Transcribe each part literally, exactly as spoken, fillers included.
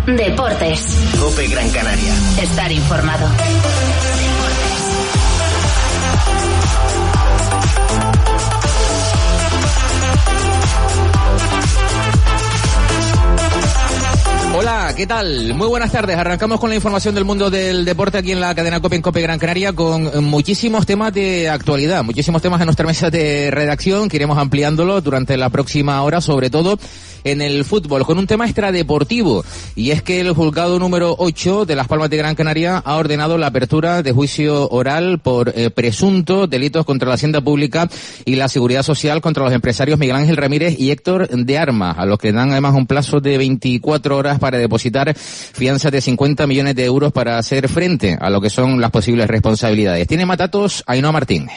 Deportes. COPE Gran Canaria. Estar informado. Hola, ¿qué tal? Muy buenas tardes. Arrancamos con la información del mundo del deporte aquí en la cadena COPE en COPE Gran Canaria con muchísimos temas de actualidad, muchísimos temas en nuestra mesa de redacción que iremos ampliándolo durante la próxima hora, sobre todo en el fútbol, con un tema extradeportivo, y es que el juzgado número ocho de Las Palmas de Gran Canaria ha ordenado la apertura de juicio oral por eh, presuntos delitos contra la hacienda pública y la seguridad social contra los empresarios Miguel Ángel Ramírez y Héctor de Armas, a los que dan además un plazo de veinticuatro horas para depositar fianzas de cincuenta millones de euros para hacer frente a lo que son las posibles responsabilidades. Tiene más datos Ainhoa Martín.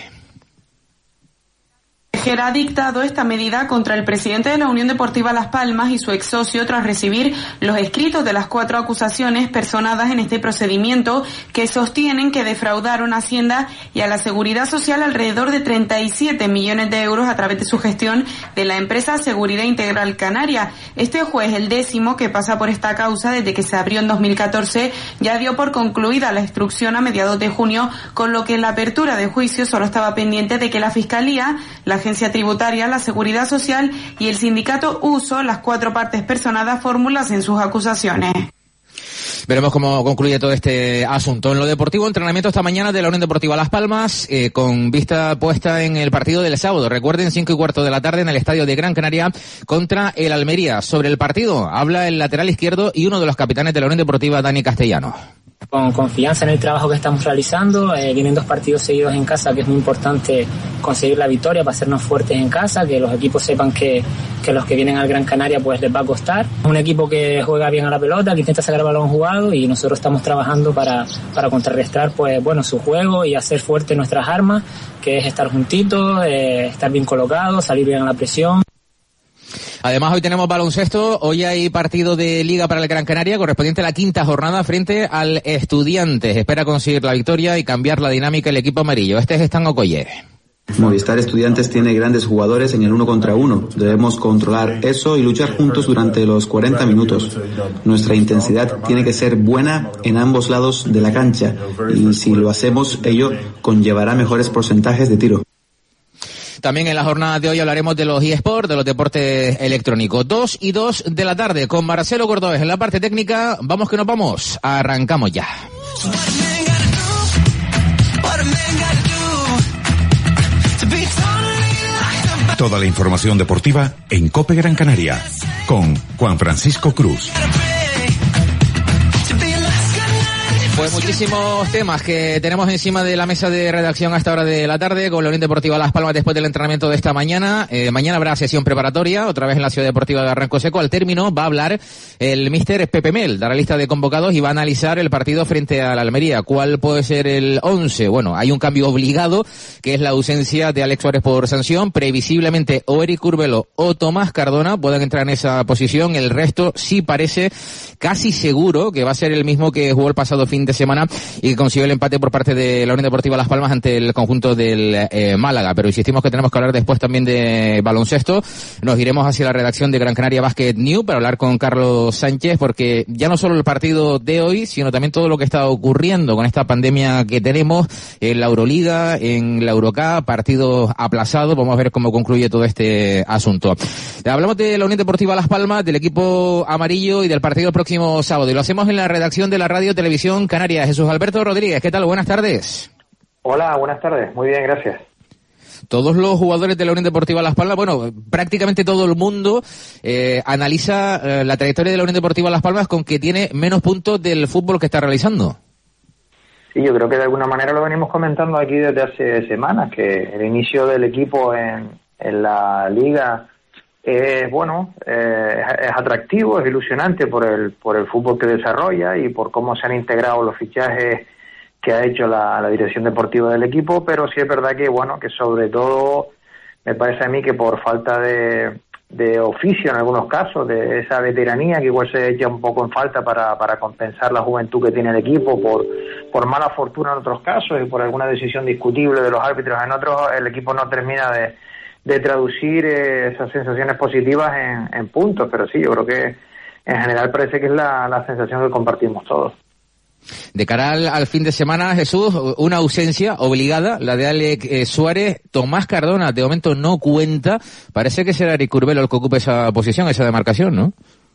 Ha dictado esta medida contra el presidente de la Unión Deportiva Las Palmas y su ex socio tras recibir los escritos de las cuatro acusaciones personadas en este procedimiento que sostienen que defraudaron a Hacienda y a la Seguridad Social alrededor de treinta y siete millones de euros a través de su gestión de la empresa Seguridad Integral Canaria. Este juez, el décimo que pasa por esta causa desde que se abrió en dos mil catorce, ya dio por concluida la instrucción a mediados de junio, con lo que en la apertura de juicio solo estaba pendiente de que la Fiscalía, la Agencia Tributaria, la Seguridad Social y el sindicato Uso, las cuatro partes personadas, formulasen sus acusaciones. Veremos cómo concluye todo este asunto. En lo deportivo, entrenamiento esta mañana de la Unión Deportiva Las Palmas, eh, con vista puesta en el partido del sábado. Recuerden, cinco y cuarto de la tarde en el estadio de Gran Canaria contra el Almería. Sobre el partido habla el lateral izquierdo y uno de los capitanes de la Unión Deportiva, Dani Castellano. Con confianza en el trabajo que estamos realizando, eh, vienen dos partidos seguidos en casa, que es muy importante conseguir la victoria para hacernos fuertes en casa, que los equipos sepan que, que los que vienen al Gran Canaria pues les va a costar. Es un equipo que juega bien a la pelota, que intenta sacar el balón jugado, y nosotros estamos trabajando para, para contrarrestar pues bueno su juego y hacer fuertes nuestras armas, que es estar juntitos, eh, estar bien colocados, salir bien a la presión. Además, hoy tenemos baloncesto. Hoy hay partido de Liga para el Gran Canaria, correspondiente a la quinta jornada frente al Estudiantes. Espera conseguir la victoria y cambiar la dinámica el equipo amarillo. Este es Stan Okoye. Movistar Estudiantes tiene grandes jugadores en el uno contra uno. Debemos controlar eso y luchar juntos durante los cuarenta minutos. Nuestra intensidad tiene que ser buena en ambos lados de la cancha, y si lo hacemos, ello conllevará mejores porcentajes de tiro. También en la jornada de hoy hablaremos de los eSports, de los deportes electrónicos. Dos y dos de la tarde con Marcelo Cordobés en la parte técnica. Vamos que nos vamos. Arrancamos ya. Toda la información deportiva en COPE Gran Canaria con Juan Francisco Cruz. Pues muchísimos temas que tenemos encima de la mesa de redacción a esta hora de la tarde con la Unión Deportiva Las Palmas después del entrenamiento de esta mañana. Eh, mañana habrá sesión preparatoria, otra vez en la Ciudad Deportiva de Arranco Seco. Al término va a hablar el míster Pepe Mel, dará lista de convocados y va a analizar el partido frente a la Almería. ¿Cuál puede ser el once? Bueno, hay un cambio obligado, que es la ausencia de Alex Suárez por sanción. Previsiblemente o Eric Curbelo o Tomás Cardona puedan entrar en esa posición. El resto sí parece casi seguro que va a ser el mismo que jugó el pasado fin de semana y que consiguió el empate por parte de la Unión Deportiva Las Palmas ante el conjunto del eh, Málaga. Pero insistimos que tenemos que hablar después también de baloncesto. Nos iremos hacia la redacción de Gran Canaria Basket News para hablar con Carlos Sánchez, porque ya no solo el partido de hoy, sino también todo lo que está ocurriendo con esta pandemia que tenemos en la Euroliga, en la Eurocup, partidos aplazados. Vamos a ver cómo concluye todo este asunto. Hablamos de la Unión Deportiva Las Palmas, del equipo amarillo y del partido próximo sábado. Y lo hacemos en la redacción de la Radio Televisión Canaria. Jesús Alberto Rodríguez, ¿qué tal? Buenas tardes. Hola, buenas tardes. Muy bien, gracias. Todos los jugadores de la Unión Deportiva Las Palmas, bueno, prácticamente todo el mundo eh, analiza eh, la trayectoria de la Unión Deportiva Las Palmas con que tiene menos puntos del fútbol que está realizando. Sí, yo creo que de alguna manera lo venimos comentando aquí desde hace semanas, que el inicio del equipo en, en la liga es bueno, eh, es atractivo, es ilusionante por el por el fútbol que desarrolla y por cómo se han integrado los fichajes que ha hecho la, la dirección deportiva del equipo, pero sí es verdad que bueno, que sobre todo me parece a mí que por falta de, de oficio en algunos casos, de esa veteranía que igual se echa un poco en falta para, para compensar la juventud que tiene el equipo, por, por mala fortuna en otros casos y por alguna decisión discutible de los árbitros en otros, el equipo no termina de de traducir eh, esas sensaciones positivas en, en puntos, pero sí, yo creo que en general parece que es la, la sensación que compartimos todos. De cara al, al fin de semana, Jesús, una ausencia obligada, la de Alex eh, Suárez. Tomás Cardona, de momento no cuenta. Parece que será Eric Curbelo el que ocupe esa posición, esa demarcación, ¿no?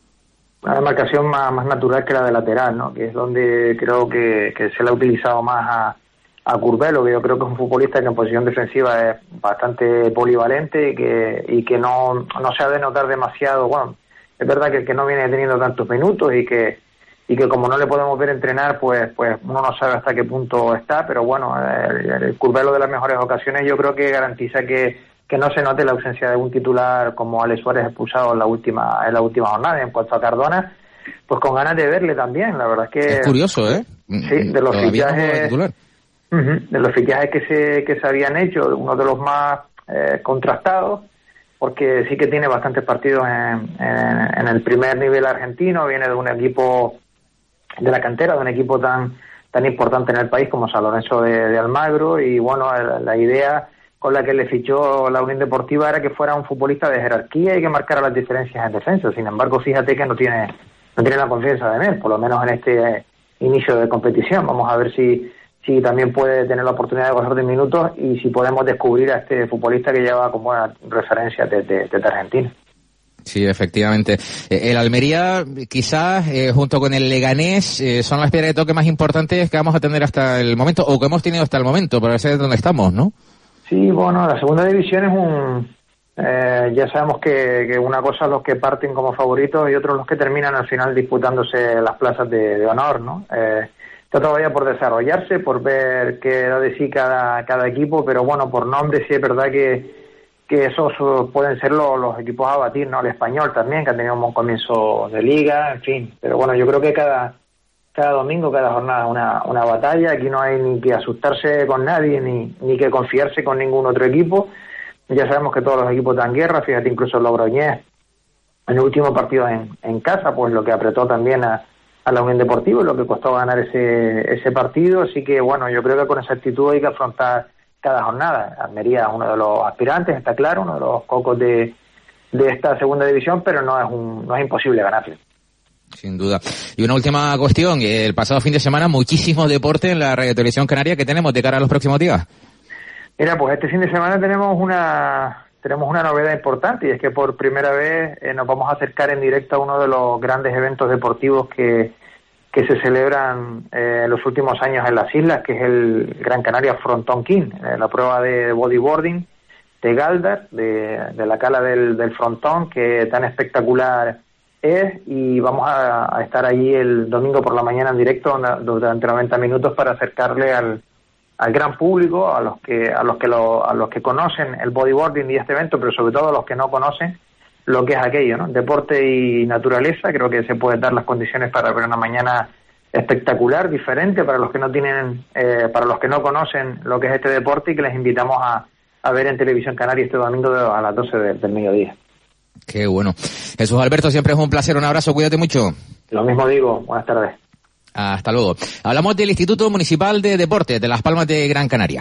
Una demarcación más, más natural que la de lateral, ¿no? Que es donde creo que, que se le ha utilizado más a, a Curbelo, que yo creo que es un futbolista que en posición defensiva es bastante polivalente y que, y que no, no se ha de notar demasiado. Bueno, es verdad que, que no viene teniendo tantos minutos y que y que como no le podemos ver entrenar, pues pues uno no sabe hasta qué punto está, pero bueno, el, el Curbelo de las mejores ocasiones yo creo que garantiza que, que no se note la ausencia de un titular como Alex Suárez expulsado en la última en la última jornada. En cuanto a Cardona, pues con ganas de verle también, la verdad es que... Es curioso, ¿eh? Sí, de los fichajes... No uh-huh, de los fichajes que se, que se habían hecho, uno de los más eh, contrastados, porque sí que tiene bastantes partidos en, en, en el primer nivel argentino, viene de un equipo de la cantera, de un equipo tan tan importante en el país como San Lorenzo de, de Almagro, y bueno, la, la idea con la que le fichó la Unión Deportiva era que fuera un futbolista de jerarquía y que marcara las diferencias en defensa. Sin embargo, fíjate que no tiene no tiene la confianza de él, por lo menos en este eh, inicio de competición. Vamos a ver si si también puede tener la oportunidad de gozar de minutos y si podemos descubrir a este futbolista que lleva como buena referencia desde, desde Argentina. Sí, efectivamente. El Almería, quizás, eh, junto con el Leganés, eh, son las piedras de toque más importantes que vamos a tener hasta el momento, o que hemos tenido hasta el momento, para ver dónde estamos, ¿no? Sí, bueno, la segunda división es un... Eh, ya sabemos que, que una cosa los que parten como favoritos y otros los que terminan al final disputándose las plazas de, de honor, ¿no? Eh, está todavía por desarrollarse, por ver qué da de sí cada, cada equipo, pero bueno, por nombre sí es verdad que que esos pueden ser los, los equipos a batir, ¿no? El Español también, que ha tenido un buen comienzo de liga, en fin. Pero bueno, yo creo que cada cada domingo, cada jornada una, una batalla. Aquí no hay ni que asustarse con nadie, ni, ni que confiarse con ningún otro equipo. Ya sabemos que todos los equipos dan guerra, fíjate, incluso el Logroñés, en el último partido en, en casa, pues lo que apretó también a, a la Unión Deportiva y lo que costó ganar ese, ese partido. Así que bueno, yo creo que con esa actitud hay que afrontar cada jornada. Almería es uno de los aspirantes, está claro, uno de los cocos de, de esta segunda división, pero no es un, no es imposible ganarle. Sin duda. Y una última cuestión, el pasado fin de semana muchísimo deporte en la Radio Televisión Canaria. ¿Qué tenemos de cara a los próximos días? Mira, pues este fin de semana tenemos una tenemos una novedad importante, y es que por primera vez eh, nos vamos a acercar en directo a uno de los grandes eventos deportivos que que se celebran eh, en los últimos años en las islas, que es el Gran Canaria Frontón King, eh, la prueba de bodyboarding de Galdar, de, de la cala del, del frontón, que tan espectacular es, y vamos a, a estar allí el domingo por la mañana en directo durante noventa minutos para acercarle al, al gran público, a los que a los que lo, a los que conocen el bodyboarding y este evento, pero sobre todo a los que no conocen lo que es aquello, ¿no? Deporte y naturaleza. Creo que se pueden dar las condiciones para ver una mañana espectacular, diferente para los que no tienen, eh, para los que no conocen lo que es este deporte, y que les invitamos a, a ver en Televisión Canaria este domingo a las doce de, del mediodía. Qué bueno. Jesús Alberto, siempre es un placer, un abrazo, cuídate mucho. Lo mismo digo, buenas tardes. Hasta luego. Hablamos del Instituto Municipal de Deportes de Las Palmas de Gran Canaria.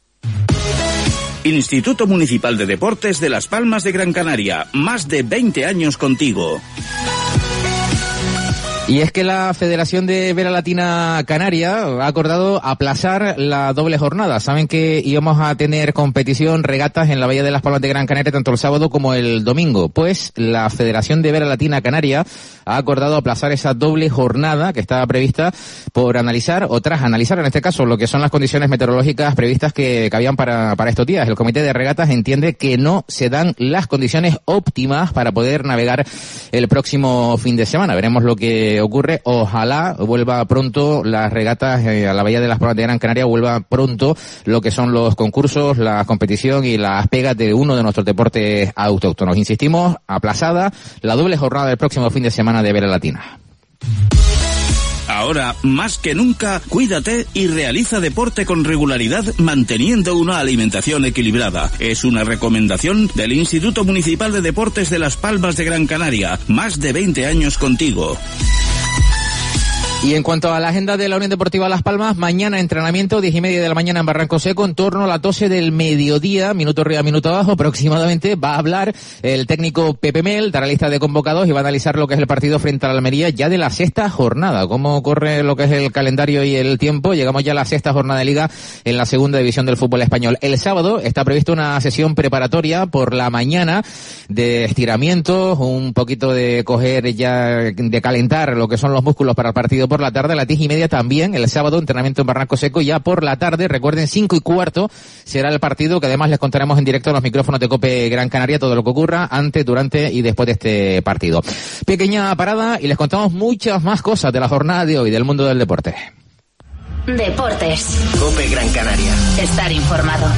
Instituto Municipal de Deportes de Las Palmas de Gran Canaria, más de veinte años contigo. Y es que la Federación de Vela Latina Canaria ha acordado aplazar la doble jornada. Saben que íbamos a tener competición, regatas en la Bahía de Las Palmas de Gran Canaria tanto el sábado como el domingo. Pues la Federación de Vela Latina Canaria ha acordado aplazar esa doble jornada que estaba prevista por analizar, o tras analizar en este caso, lo que son las condiciones meteorológicas previstas que cabían para, para estos días. El Comité de Regatas entiende que no se dan las condiciones óptimas para poder navegar el próximo fin de semana. Veremos lo que ocurre. Ojalá vuelva pronto las regatas eh, a la Bahía de Las Palmas de Gran Canaria, vuelva pronto lo que son los concursos, la competición y las pegas de uno de nuestros deportes autóctonos. Insistimos, aplazada la doble jornada del próximo fin de semana de Vela Latina. Ahora, más que nunca, cuídate y realiza deporte con regularidad manteniendo una alimentación equilibrada. Es una recomendación del Instituto Municipal de Deportes de Las Palmas de Gran Canaria. Más de veinte años contigo. Y en cuanto a la agenda de la Unión Deportiva Las Palmas, mañana entrenamiento, diez y media de la mañana en Barranco Seco, en torno a las doce del mediodía, minuto arriba, minuto abajo aproximadamente, va a hablar el técnico Pepe Mel, dará lista de convocados y va a analizar lo que es el partido frente a la Almería ya de la sexta jornada. Cómo corre lo que es el calendario y el tiempo, llegamos ya a la sexta jornada de liga en la segunda división del fútbol español. El sábado está prevista una sesión preparatoria por la mañana de estiramientos, un poquito de coger ya, de calentar lo que son los músculos para el partido por la tarde. A las diez y media también, el sábado, entrenamiento en Barranco Seco. Ya por la tarde, recuerden, cinco y cuarto será el partido, que además les contaremos en directo en los micrófonos de COPE Gran Canaria todo lo que ocurra antes, durante y después de este partido. Pequeña parada y les contamos muchas más cosas de la jornada de hoy del mundo del deporte. Deportes. COPE Gran Canaria. Estar informado.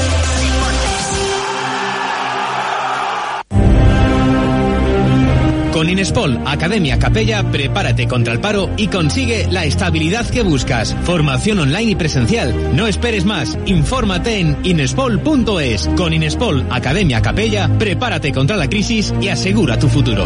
Con Inespol Academia Capella, prepárate contra el paro y consigue la estabilidad que buscas. Formación online y presencial. No esperes más. Infórmate en inespol punto es. Con Inespol Academia Capella, prepárate contra la crisis y asegura tu futuro.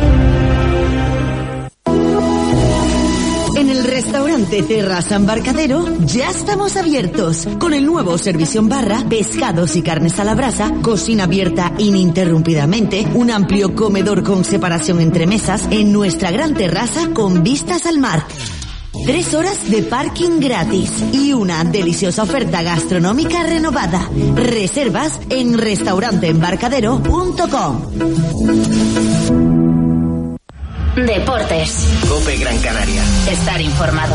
En el restaurante Terraza Embarcadero ya estamos abiertos con el nuevo servicio en barra, pescados y carnes a la brasa, cocina abierta ininterrumpidamente, un amplio comedor con separación entre mesas en nuestra gran terraza con vistas al mar. Tres horas de parking gratis y una deliciosa oferta gastronómica renovada. Reservas en restaurante embarcadero punto com. Deportes. COPE Gran Canaria. Estar informado.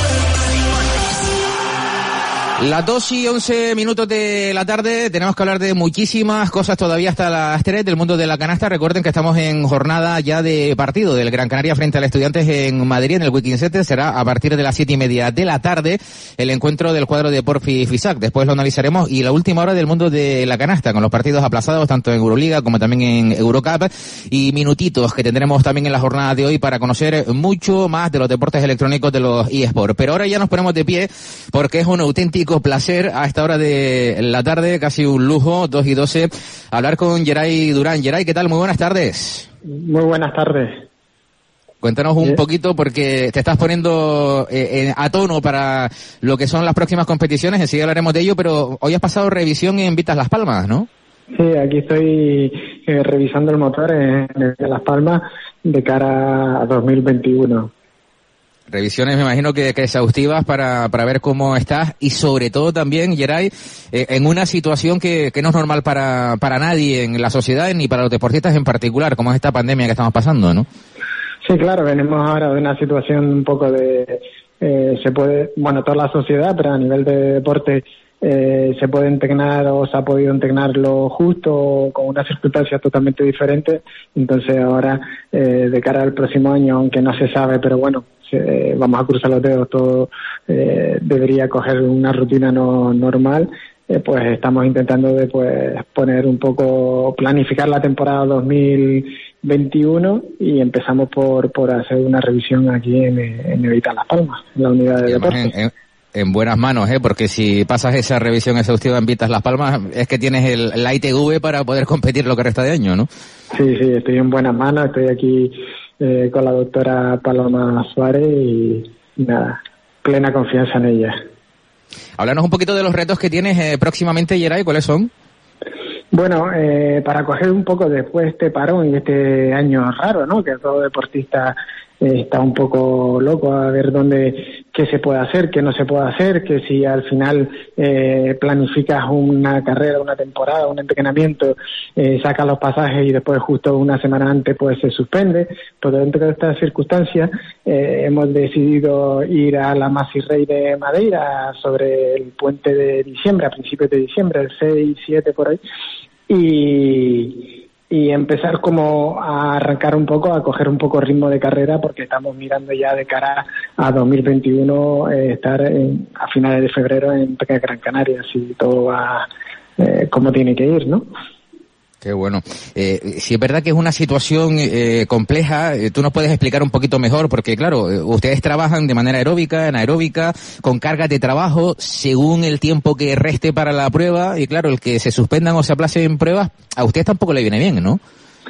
Las dos y once minutos de la tarde, tenemos que hablar de muchísimas cosas todavía hasta las tres del mundo de la canasta. Recuerden que estamos en jornada ya de partido del Gran Canaria frente al Estudiantes en Madrid, en el Wiking Center. Será a partir de las siete y media de la tarde el encuentro del cuadro de Porfi Fisac. Después lo analizaremos, y la última hora del mundo de la canasta, con los partidos aplazados tanto en Euroliga como también en Eurocup, y minutitos que tendremos también en la jornada de hoy para conocer mucho más de los deportes electrónicos de los eSports. Pero ahora ya nos ponemos de pie porque es un auténtico placer a esta hora de la tarde, casi un lujo, dos y doce, hablar con Geray Durán. Geray, ¿qué tal? Muy buenas tardes. Muy buenas tardes. Cuéntanos un poquito, porque te estás poniendo eh, a tono para lo que son las próximas competiciones, enseguida hablaremos de ello, pero hoy has pasado revisión en Vitas Las Palmas, ¿no? Sí, aquí estoy eh, revisando el motor en, en Las Palmas de cara a dos mil veintiuno. Revisiones, me imagino que, que exhaustivas para, para ver cómo estás, y sobre todo también, Geray, eh, en una situación que, que no es normal para, para nadie en la sociedad ni para los deportistas en particular, como es esta pandemia que estamos pasando, ¿no? Sí, claro, venimos ahora de una situación un poco de, eh, se puede, bueno, toda la sociedad, pero a nivel de deporte, eh, se puede integrar o se ha podido integrar lo justo con unas circunstancias totalmente diferentes. Entonces ahora, eh, de cara al próximo año, aunque no se sabe, pero bueno, se, vamos a cruzar los dedos, todo eh, debería coger una rutina no normal. Eh, pues estamos intentando de pues poner un poco, planificar la temporada dos mil veintiuno, y empezamos por por hacer una revisión aquí en, en Evita Las Palmas, en la unidad de deportes. En, en, en buenas manos, ¿eh? Porque si pasas esa revisión exhaustiva en Vitas Las Palmas, es que tienes el, la I T V para poder competir lo que resta de año, ¿no? Sí, sí, estoy en buenas manos, estoy aquí eh, con la doctora Paloma Suárez y, y nada, plena confianza en ella. Háblanos un poquito de los retos que tienes eh, próximamente, Geray, ¿cuáles son? Bueno, eh, para coger un poco después este parón y este año raro, ¿no? Que todo deportista eh, está un poco loco a ver dónde, qué se puede hacer, qué no se puede hacer, que si al final eh, planificas una carrera, una temporada, un entrenamiento, eh, sacas los pasajes y después justo una semana antes pues se suspende. Pues dentro de estas circunstancias eh, hemos decidido ir a la Masirrey de Madeira sobre el puente de diciembre, a principios de diciembre, el seis, siete por ahí, y, y empezar como a arrancar un poco, a coger un poco ritmo de carrera, porque estamos mirando ya de cara a dos mil veintiuno eh, estar en, a finales de febrero en Gran Canaria, si todo va eh, como tiene que ir, ¿no? Qué bueno. Eh, si es verdad que es una situación eh, compleja, eh, tú nos puedes explicar un poquito mejor, porque claro, eh, ustedes trabajan de manera aeróbica, anaeróbica, con cargas de trabajo según el tiempo que reste para la prueba, y claro, el que se suspendan o se aplacen pruebas, a ustedes tampoco le viene bien, ¿no?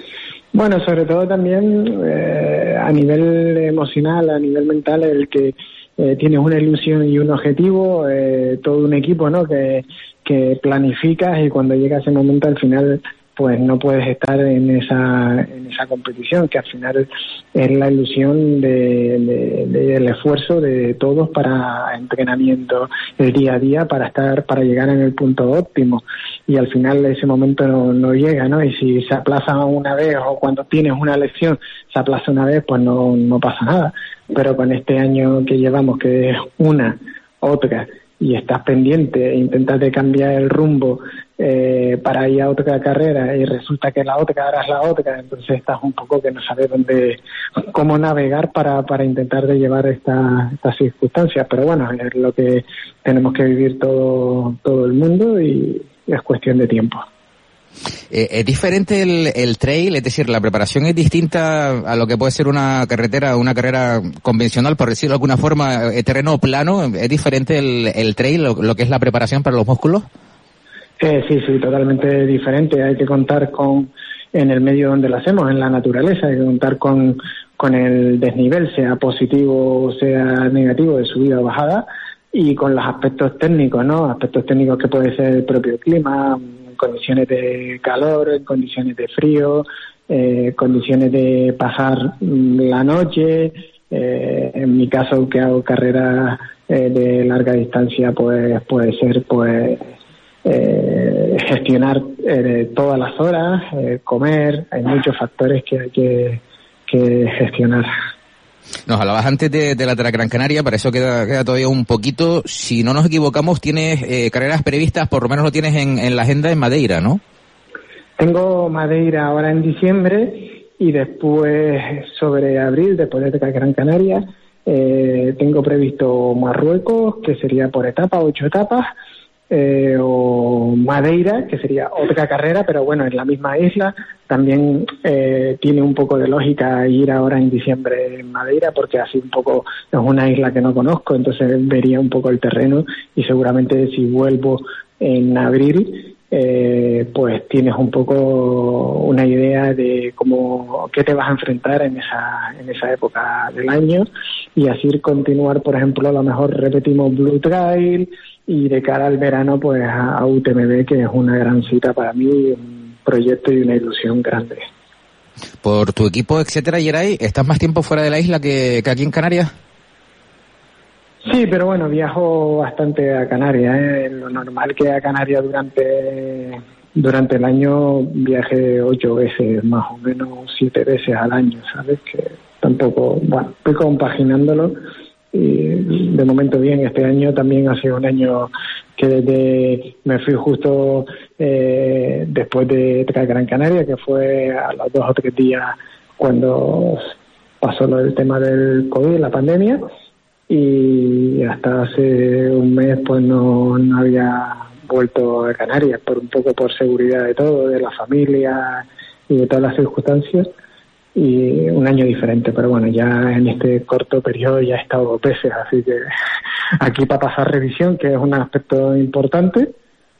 Bueno, sobre todo también eh, a nivel emocional, a nivel mental, el que eh, tienes una ilusión y un objetivo, eh, todo un equipo, ¿no? Que, que planificas y cuando llega ese momento al final pues no puedes estar en esa en esa competición, que al final es la ilusión de, de, de el esfuerzo de todos para entrenamiento, el día a día, para estar para llegar en el punto óptimo, y al final ese momento no, no llega, ¿no? Y si se aplaza una vez o cuando tienes una lesión se aplaza una vez, pues no, no pasa nada. Pero con este año que llevamos, que es una, otra, y estás pendiente e intentas de cambiar el rumbo eh, para ir a otra carrera y resulta que la otra ahora es la otra, entonces estás un poco que no sabes dónde, cómo navegar para, para intentar de llevar esta, estas circunstancias, pero bueno, es lo que tenemos que vivir todo, todo el mundo y es cuestión de tiempo. Eh, ¿Es diferente el, el trail? Es decir, ¿la preparación es distinta a lo que puede ser una carretera, una carrera convencional, por decirlo de alguna forma, eh, terreno plano? ¿Es diferente el, el trail, lo, lo que es la preparación para los músculos? Eh, sí, sí, totalmente diferente. Hay que contar con, en el medio donde lo hacemos, en la naturaleza, hay que contar con, con el desnivel, sea positivo o sea negativo, de subida o bajada, y con los aspectos técnicos, ¿no? Aspectos técnicos que puede ser el propio clima, condiciones de calor, en condiciones de frío, eh, condiciones de pasar la noche, eh, en mi caso que hago carreras eh, de larga distancia, pues puede ser pues eh, gestionar eh, todas las horas, eh, comer, hay muchos factores que hay que, que gestionar. Nos hablabas antes de, de la Gran Canaria, para eso queda, queda todavía un poquito. Si no nos equivocamos, tienes eh, carreras previstas, por lo menos lo tienes en, en la agenda en Madeira, ¿no? Tengo Madeira ahora en diciembre y después sobre abril, después de la Gran Canaria, eh, tengo previsto Marruecos, que sería por etapa, ocho etapas, eh, o Madeira, que sería otra carrera, pero bueno, en la misma isla. También eh, tiene un poco de lógica ir ahora en diciembre en Madeira, porque así un poco es una isla que no conozco, entonces vería un poco el terreno y seguramente si vuelvo en abril, eh, pues tienes un poco una idea de cómo qué te vas a enfrentar en esa en esa época del año, y así continuar. Por ejemplo, a lo mejor repetimos Blue Trail y de cara al verano pues a U T M B, que es una gran cita para mí, un proyecto y una ilusión grande. Por tu equipo, etcétera, Yeray, ¿estás más tiempo fuera de la isla que, que aquí en Canarias? Sí, pero bueno, viajo bastante a Canarias, ¿eh? Lo normal que a Canarias durante durante el año viaje ocho veces, más o menos siete veces al año, ¿sabes? Que tampoco, bueno, estoy compaginándolo y de momento bien. Este año también ha sido un año que desde me fui justo eh, después de Gran Canaria, que fue a los dos o tres días cuando pasó lo del tema del COVID, la pandemia, y hasta hace un mes pues no, no había vuelto a Canarias, por un poco por seguridad de todo, de la familia y de todas las circunstancias, y un año diferente, pero bueno, ya en este corto periodo ya he estado dos veces, así que aquí para pasar revisión, que es un aspecto importante,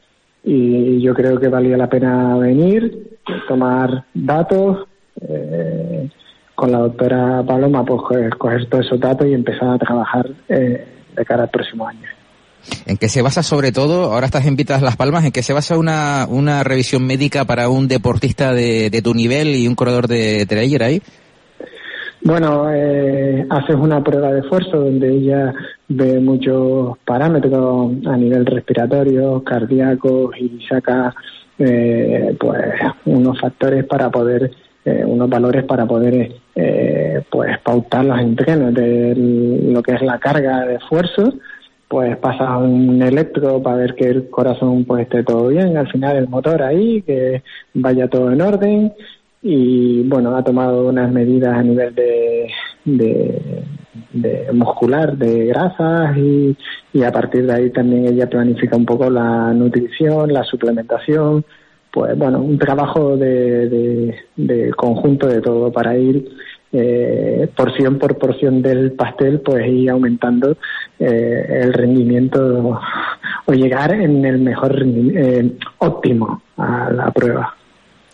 y yo creo que valía la pena venir, tomar datos, eh, con la doctora Paloma, pues coger, coger todos esos datos y empezar a trabajar eh, de cara al próximo año. ¿En qué se basa sobre todo, ahora estás en Vitas Las Palmas, en qué se basa una una revisión médica para un deportista de, de tu nivel y un corredor de trail ahí? Bueno, eh, haces una prueba de esfuerzo donde ella ve muchos parámetros a nivel respiratorio, cardíaco, y saca eh, pues unos factores para poder, eh, unos valores para poder eh, pues pautar los entrenos de lo que es la carga de esfuerzo. Pues pasa un electro para ver que el corazón pues esté todo bien, al final el motor ahí, que vaya todo en orden, y bueno, ha tomado unas medidas a nivel de, de, de muscular, de grasas, y, y a partir de ahí también ella planifica un poco la nutrición, la suplementación, pues bueno, un trabajo de, de, de conjunto de todo para ir eh, porción por porción del pastel, pues ir aumentando eh, el rendimiento o llegar en el mejor eh, óptimo a la prueba.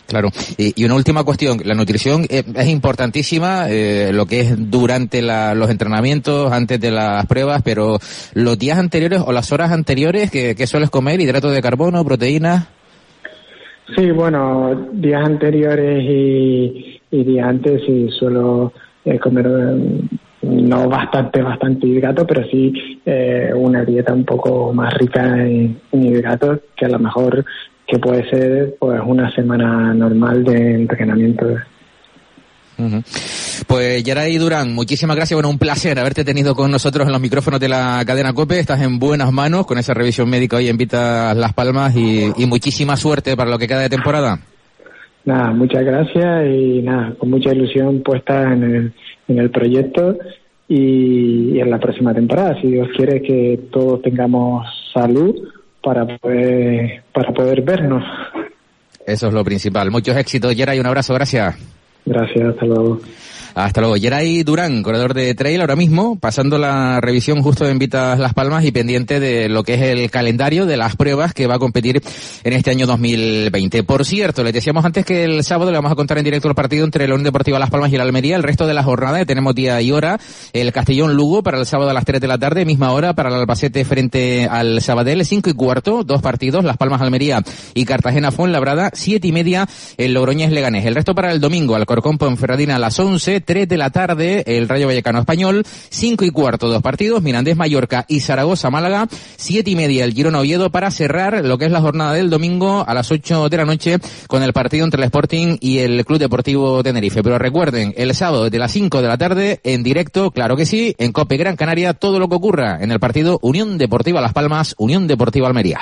Claro. Y, y una última cuestión. La nutrición es, es importantísima, eh, lo que es durante la, los entrenamientos, antes de las pruebas, pero los días anteriores o las horas anteriores, ¿qué, qué sueles comer? ¿Hidratos de carbono, proteínas? Sí, bueno, días anteriores y, y días antes sí suelo eh, comer eh, no bastante, bastante hidrato, pero sí eh, una dieta un poco más rica en, en hidratos, que a lo mejor que puede ser pues una semana normal de entrenamiento. Uh-huh. Pues Yeray Durán, muchísimas gracias, bueno, un placer haberte tenido con nosotros en los micrófonos de la cadena COPE. Estás en buenas manos con esa revisión médica hoy en Vitas Las Palmas y, y muchísima suerte para lo que queda de temporada. Nada, muchas gracias y nada, con mucha ilusión puesta en el, en el proyecto y, y en la próxima temporada, si Dios quiere que todos tengamos salud para poder, para poder vernos. Eso es lo principal. Muchos éxitos, Yeray, un abrazo, gracias. Gracias, hasta luego. Hasta luego. Yeray Durán, corredor de trail, ahora mismo pasando la revisión justo en Vitas Las Palmas y pendiente de lo que es el calendario de las pruebas que va a competir en este año dos mil veinte. Por cierto, les decíamos antes que el sábado le vamos a contar en directo el partido entre la Unión Deportiva Las Palmas y la Almería. El resto de la jornada, tenemos día y hora, el Castellón Lugo para el sábado a las tres de la tarde, misma hora para el Albacete frente al Sabadell, cinco y cuarto, dos partidos, Las Palmas Almería y Cartagena Fuenlabrada, siete y media el Logroñés Leganés. El resto para el domingo, Alcorcón Ponferradina a las once, tres de la tarde, el Rayo Vallecano Español, cinco y cuarto, dos partidos, Mirandés Mallorca y Zaragoza Málaga, siete y media el Girona Oviedo para cerrar lo que es la jornada del domingo a las ocho de la noche con el partido entre el Sporting y el Club Deportivo Tenerife. Pero recuerden, el sábado desde las cinco de la tarde, en directo, claro que sí, en COPE Gran Canaria, todo lo que ocurra en el partido Unión Deportiva Las Palmas, Unión Deportiva Almería.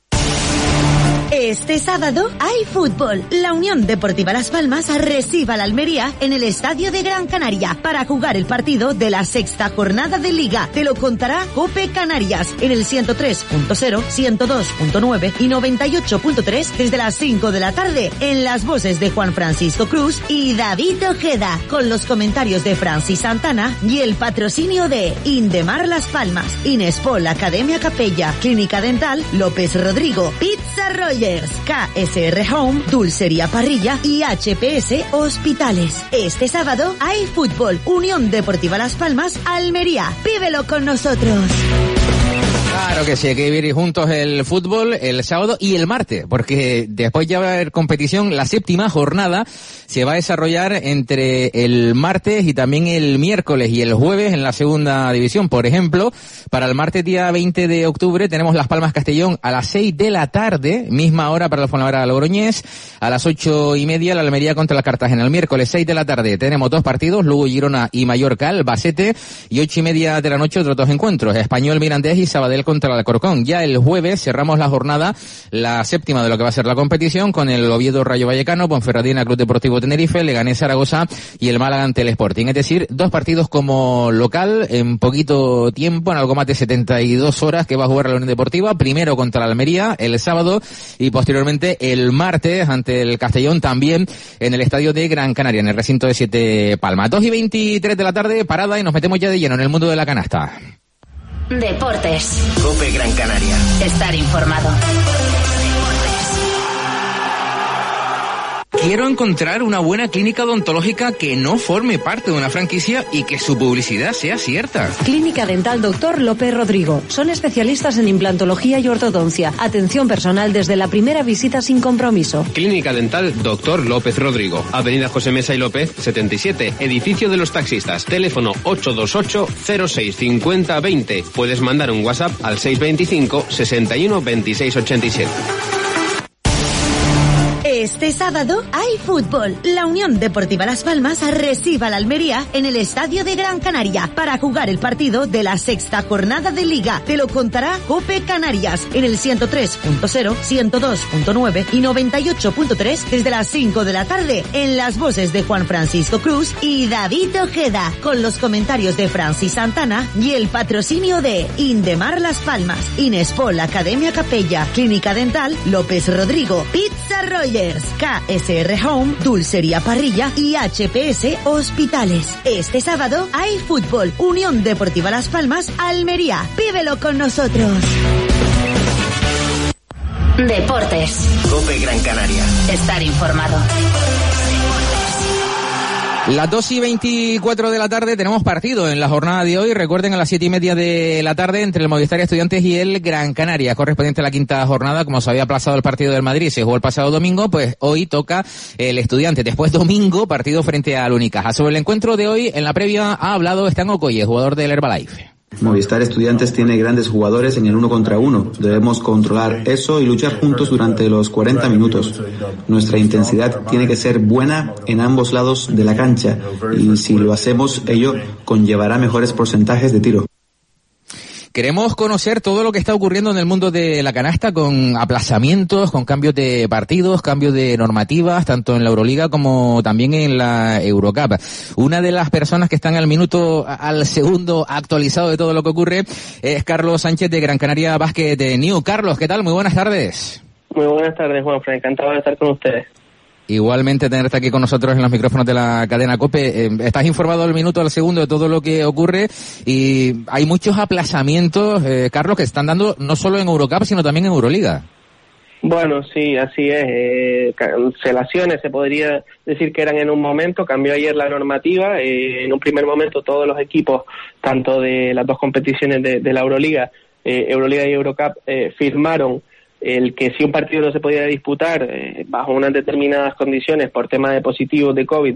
Este sábado hay fútbol. La Unión Deportiva Las Palmas recibe a la Almería en el Estadio de Gran Canaria para jugar el partido de la sexta jornada de Liga. Te lo contará COPE Canarias en el ciento tres punto cero, ciento dos punto nueve y noventa y ocho punto tres desde las cinco de la tarde en las voces de Juan Francisco Cruz y David Ojeda, con los comentarios de Francis Santana y el patrocinio de Indemar Las Palmas, Inespol Academia Capella, Clínica Dental López Rodrigo, Pizza Rogers, K S R Home, Dulcería Parrilla y H P S Hospitales. Este sábado hay fútbol. Unión Deportiva Las Palmas, Almería. Vívelo con nosotros. Claro que sí, hay que vivir juntos el fútbol el sábado y el martes, porque después ya va a haber competición. La séptima jornada se va a desarrollar entre el martes y también el miércoles y el jueves en la segunda división. Por ejemplo, para el martes día veinte de octubre tenemos Las Palmas Castellón a las seis de la tarde, misma hora para el Fuenlabrada Logroñés, a las ocho y media la Almería contra la Cartagena. El miércoles seis de la tarde tenemos dos partidos, Lugo Girona y Mallorca Albacete, y ocho y media de la noche otros dos encuentros, Español Mirandés y Sabadell contra el Alcorcón. Ya el jueves cerramos la jornada, la séptima de lo que va a ser la competición, con el Oviedo Rayo Vallecano, Ponferradina Club Deportivo Tenerife, Leganés Zaragoza y el Málaga ante el Sporting. Es decir, dos partidos como local en poquito tiempo, en algo más de setenta y dos horas que va a jugar la Unión Deportiva, primero contra la Almería el sábado y posteriormente el martes ante el Castellón, también en el estadio de Gran Canaria, en el recinto de Siete Palmas. dos y veintitrés de la tarde, parada, y nos metemos ya de lleno en el mundo de la canasta. Deportes. COPE Gran Canaria. Estar informado. Quiero encontrar una buena clínica odontológica que no forme parte de una franquicia y que su publicidad sea cierta. Clínica Dental Doctor López Rodrigo. Son especialistas en implantología y ortodoncia. Atención personal desde la primera visita sin compromiso. Clínica Dental Doctor López Rodrigo. Avenida José Mesa y López, setenta y siete. Edificio de los Taxistas. Teléfono ocho dos ocho, cero seis cinco cero, veinte. Puedes mandar un WhatsApp al seis veinticinco, sesenta y uno, veintiséis ochenta y siete. Este sábado hay fútbol. La Unión Deportiva Las Palmas recibe a la Almería en el Estadio de Gran Canaria para jugar el partido de la sexta jornada de Liga. Te lo contará COPE Canarias en el ciento tres punto cero, ciento dos punto nueve y noventa y ocho punto tres desde las cinco de la tarde en las voces de Juan Francisco Cruz y David Ojeda, con los comentarios de Francis Santana y el patrocinio de Indemar Las Palmas, Inespol Academia Capella, Clínica Dental López Rodrigo, Pizza Rogers, K S R Home, Dulcería Parrilla y H P S Hospitales. Este sábado hay fútbol. Unión Deportiva Las Palmas, Almería. Vívelo con nosotros. Deportes. COPE Gran Canaria. Estar informado. Las dos y veinticuatro de la tarde tenemos partido en la jornada de hoy. Recuerden, a las siete y media de la tarde entre el Movistar Estudiantes y el Gran Canaria, correspondiente a la quinta jornada. Como se había aplazado el partido del Madrid, se jugó el pasado domingo, pues hoy toca el Estudiante. Después domingo, partido frente al Unicaja. Sobre el encuentro de hoy, en la previa ha hablado Stan Okoye, jugador del Herbalife. Movistar Estudiantes tiene grandes jugadores en el uno contra uno. Debemos controlar eso y luchar juntos durante los cuarenta minutos. Nuestra intensidad tiene que ser buena en ambos lados de la cancha y si lo hacemos, ello conllevará mejores porcentajes de tiro. Queremos conocer todo lo que está ocurriendo en el mundo de la canasta, con aplazamientos, con cambios de partidos, cambios de normativas, tanto en la Euroliga como también en la Eurocup. Una de las personas que están al minuto, al segundo actualizado de todo lo que ocurre, es Carlos Sánchez de Gran Canaria Basket News. Carlos, ¿qué tal? Muy buenas tardes. Muy buenas tardes, Juanfran. Encantado de estar con ustedes. Igualmente tenerte aquí con nosotros en los micrófonos de la cadena COPE. Eh, estás informado al minuto, al segundo de todo lo que ocurre y hay muchos aplazamientos, eh, Carlos, que están dando no solo en Eurocup, sino también en Euroliga. Bueno, sí, así es. Eh, cancelaciones se podría decir que eran en un momento. Cambió ayer la normativa. Eh, en un primer momento todos los equipos, tanto de las dos competiciones de, de la Euroliga, eh, Euroliga y Eurocup, eh, firmaron el que si un partido no se podía disputar eh, bajo unas determinadas condiciones por tema de positivos de COVID,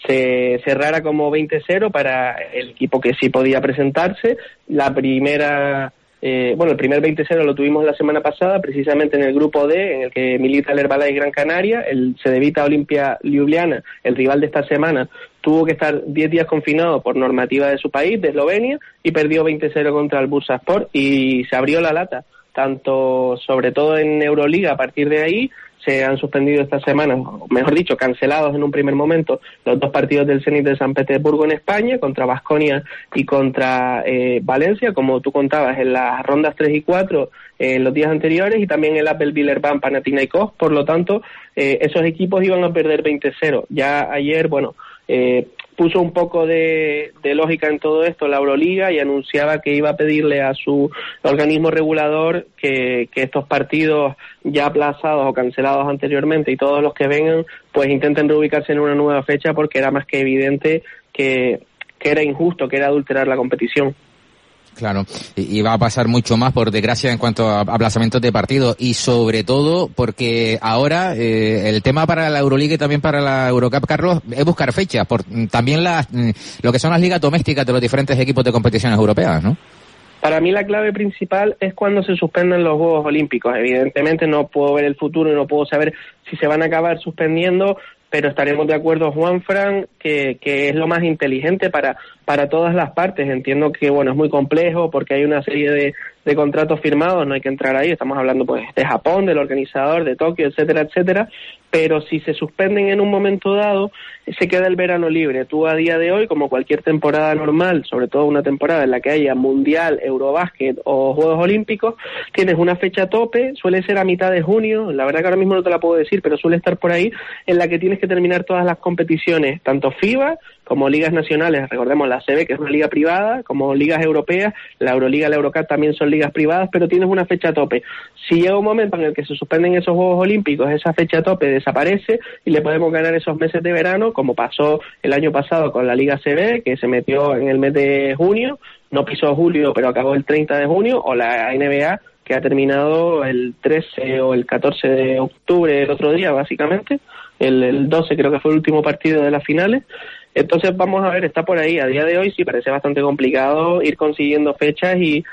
se cerrara como veinte cero para el equipo que sí podía presentarse. La primera, eh, bueno, el primer veinte cero lo tuvimos la semana pasada, precisamente en el grupo D, en el que milita el Herbalife Gran Canaria. El Cedevita Olimpia Ljubljana, el rival de esta semana, tuvo que estar diez días confinado por normativa de su país, de Eslovenia, y perdió veinte cero contra el Bursaspor y se abrió la lata. Tanto, sobre todo en Euroliga, a partir de ahí se han suspendido esta semana, o mejor dicho, cancelados en un primer momento, los dos partidos del Zenit de San Petersburgo en España, contra Baskonia y contra eh, Valencia, como tú contabas, en las rondas tres y cuatro eh, en los días anteriores, y también el Apple Villeurbanne Panathinaikos. Por lo tanto, eh, esos equipos iban a perder veinte cero. Ya ayer, bueno, eh, puso un poco de, de lógica en todo esto la Euroliga y anunciaba que iba a pedirle a su organismo regulador que, que estos partidos ya aplazados o cancelados anteriormente y todos los que vengan, pues intenten reubicarse en una nueva fecha, porque era más que evidente que, que era injusto, que era adulterar la competición. Claro, y va a pasar mucho más, por desgracia, en cuanto a aplazamientos de partidos, y sobre todo porque ahora eh, el tema para la Euroliga y también para la Eurocup, Carlos, es buscar fechas, por también las, lo que son las ligas domésticas de los diferentes equipos de competiciones europeas, ¿no? Para mí la clave principal es cuando se suspenden los Juegos Olímpicos. Evidentemente no puedo ver el futuro y no puedo saber si se van a acabar suspendiendo, pero estaremos de acuerdo, Juanfran, que, que es lo más inteligente para, para todas las partes. Entiendo que, bueno, es muy complejo porque hay una serie de, de contratos firmados, no hay que entrar ahí, estamos hablando pues de Japón, del organizador, de Tokio, etcétera, etcétera, pero si se suspenden en un momento dado, se queda el verano libre. Tú a día de hoy, como cualquier temporada normal, sobre todo una temporada en la que haya Mundial, Eurobásquet o Juegos Olímpicos, tienes una fecha tope, suele ser a mitad de junio, la verdad que ahora mismo no te la puedo decir, pero suele estar por ahí, en la que tienes que terminar todas las competiciones, tanto FIBA como ligas nacionales. Recordemos la C B, que es una liga privada, como ligas europeas, la Euroliga y la Eurocup también son ligas privadas, pero tienes una fecha tope. Si llega un momento en el que se suspenden esos Juegos Olímpicos, esa fecha tope desaparece y le podemos ganar esos meses de verano, como pasó el año pasado con la Liga C B, que se metió en el mes de junio, no pisó julio, pero acabó el treinta de junio, o la N B A, que ha terminado el trece o el catorce de octubre, el otro día, básicamente. El, el doce creo que fue el último partido de las finales. Entonces vamos a ver, está por ahí. A día de hoy sí parece bastante complicado ir consiguiendo fechas y,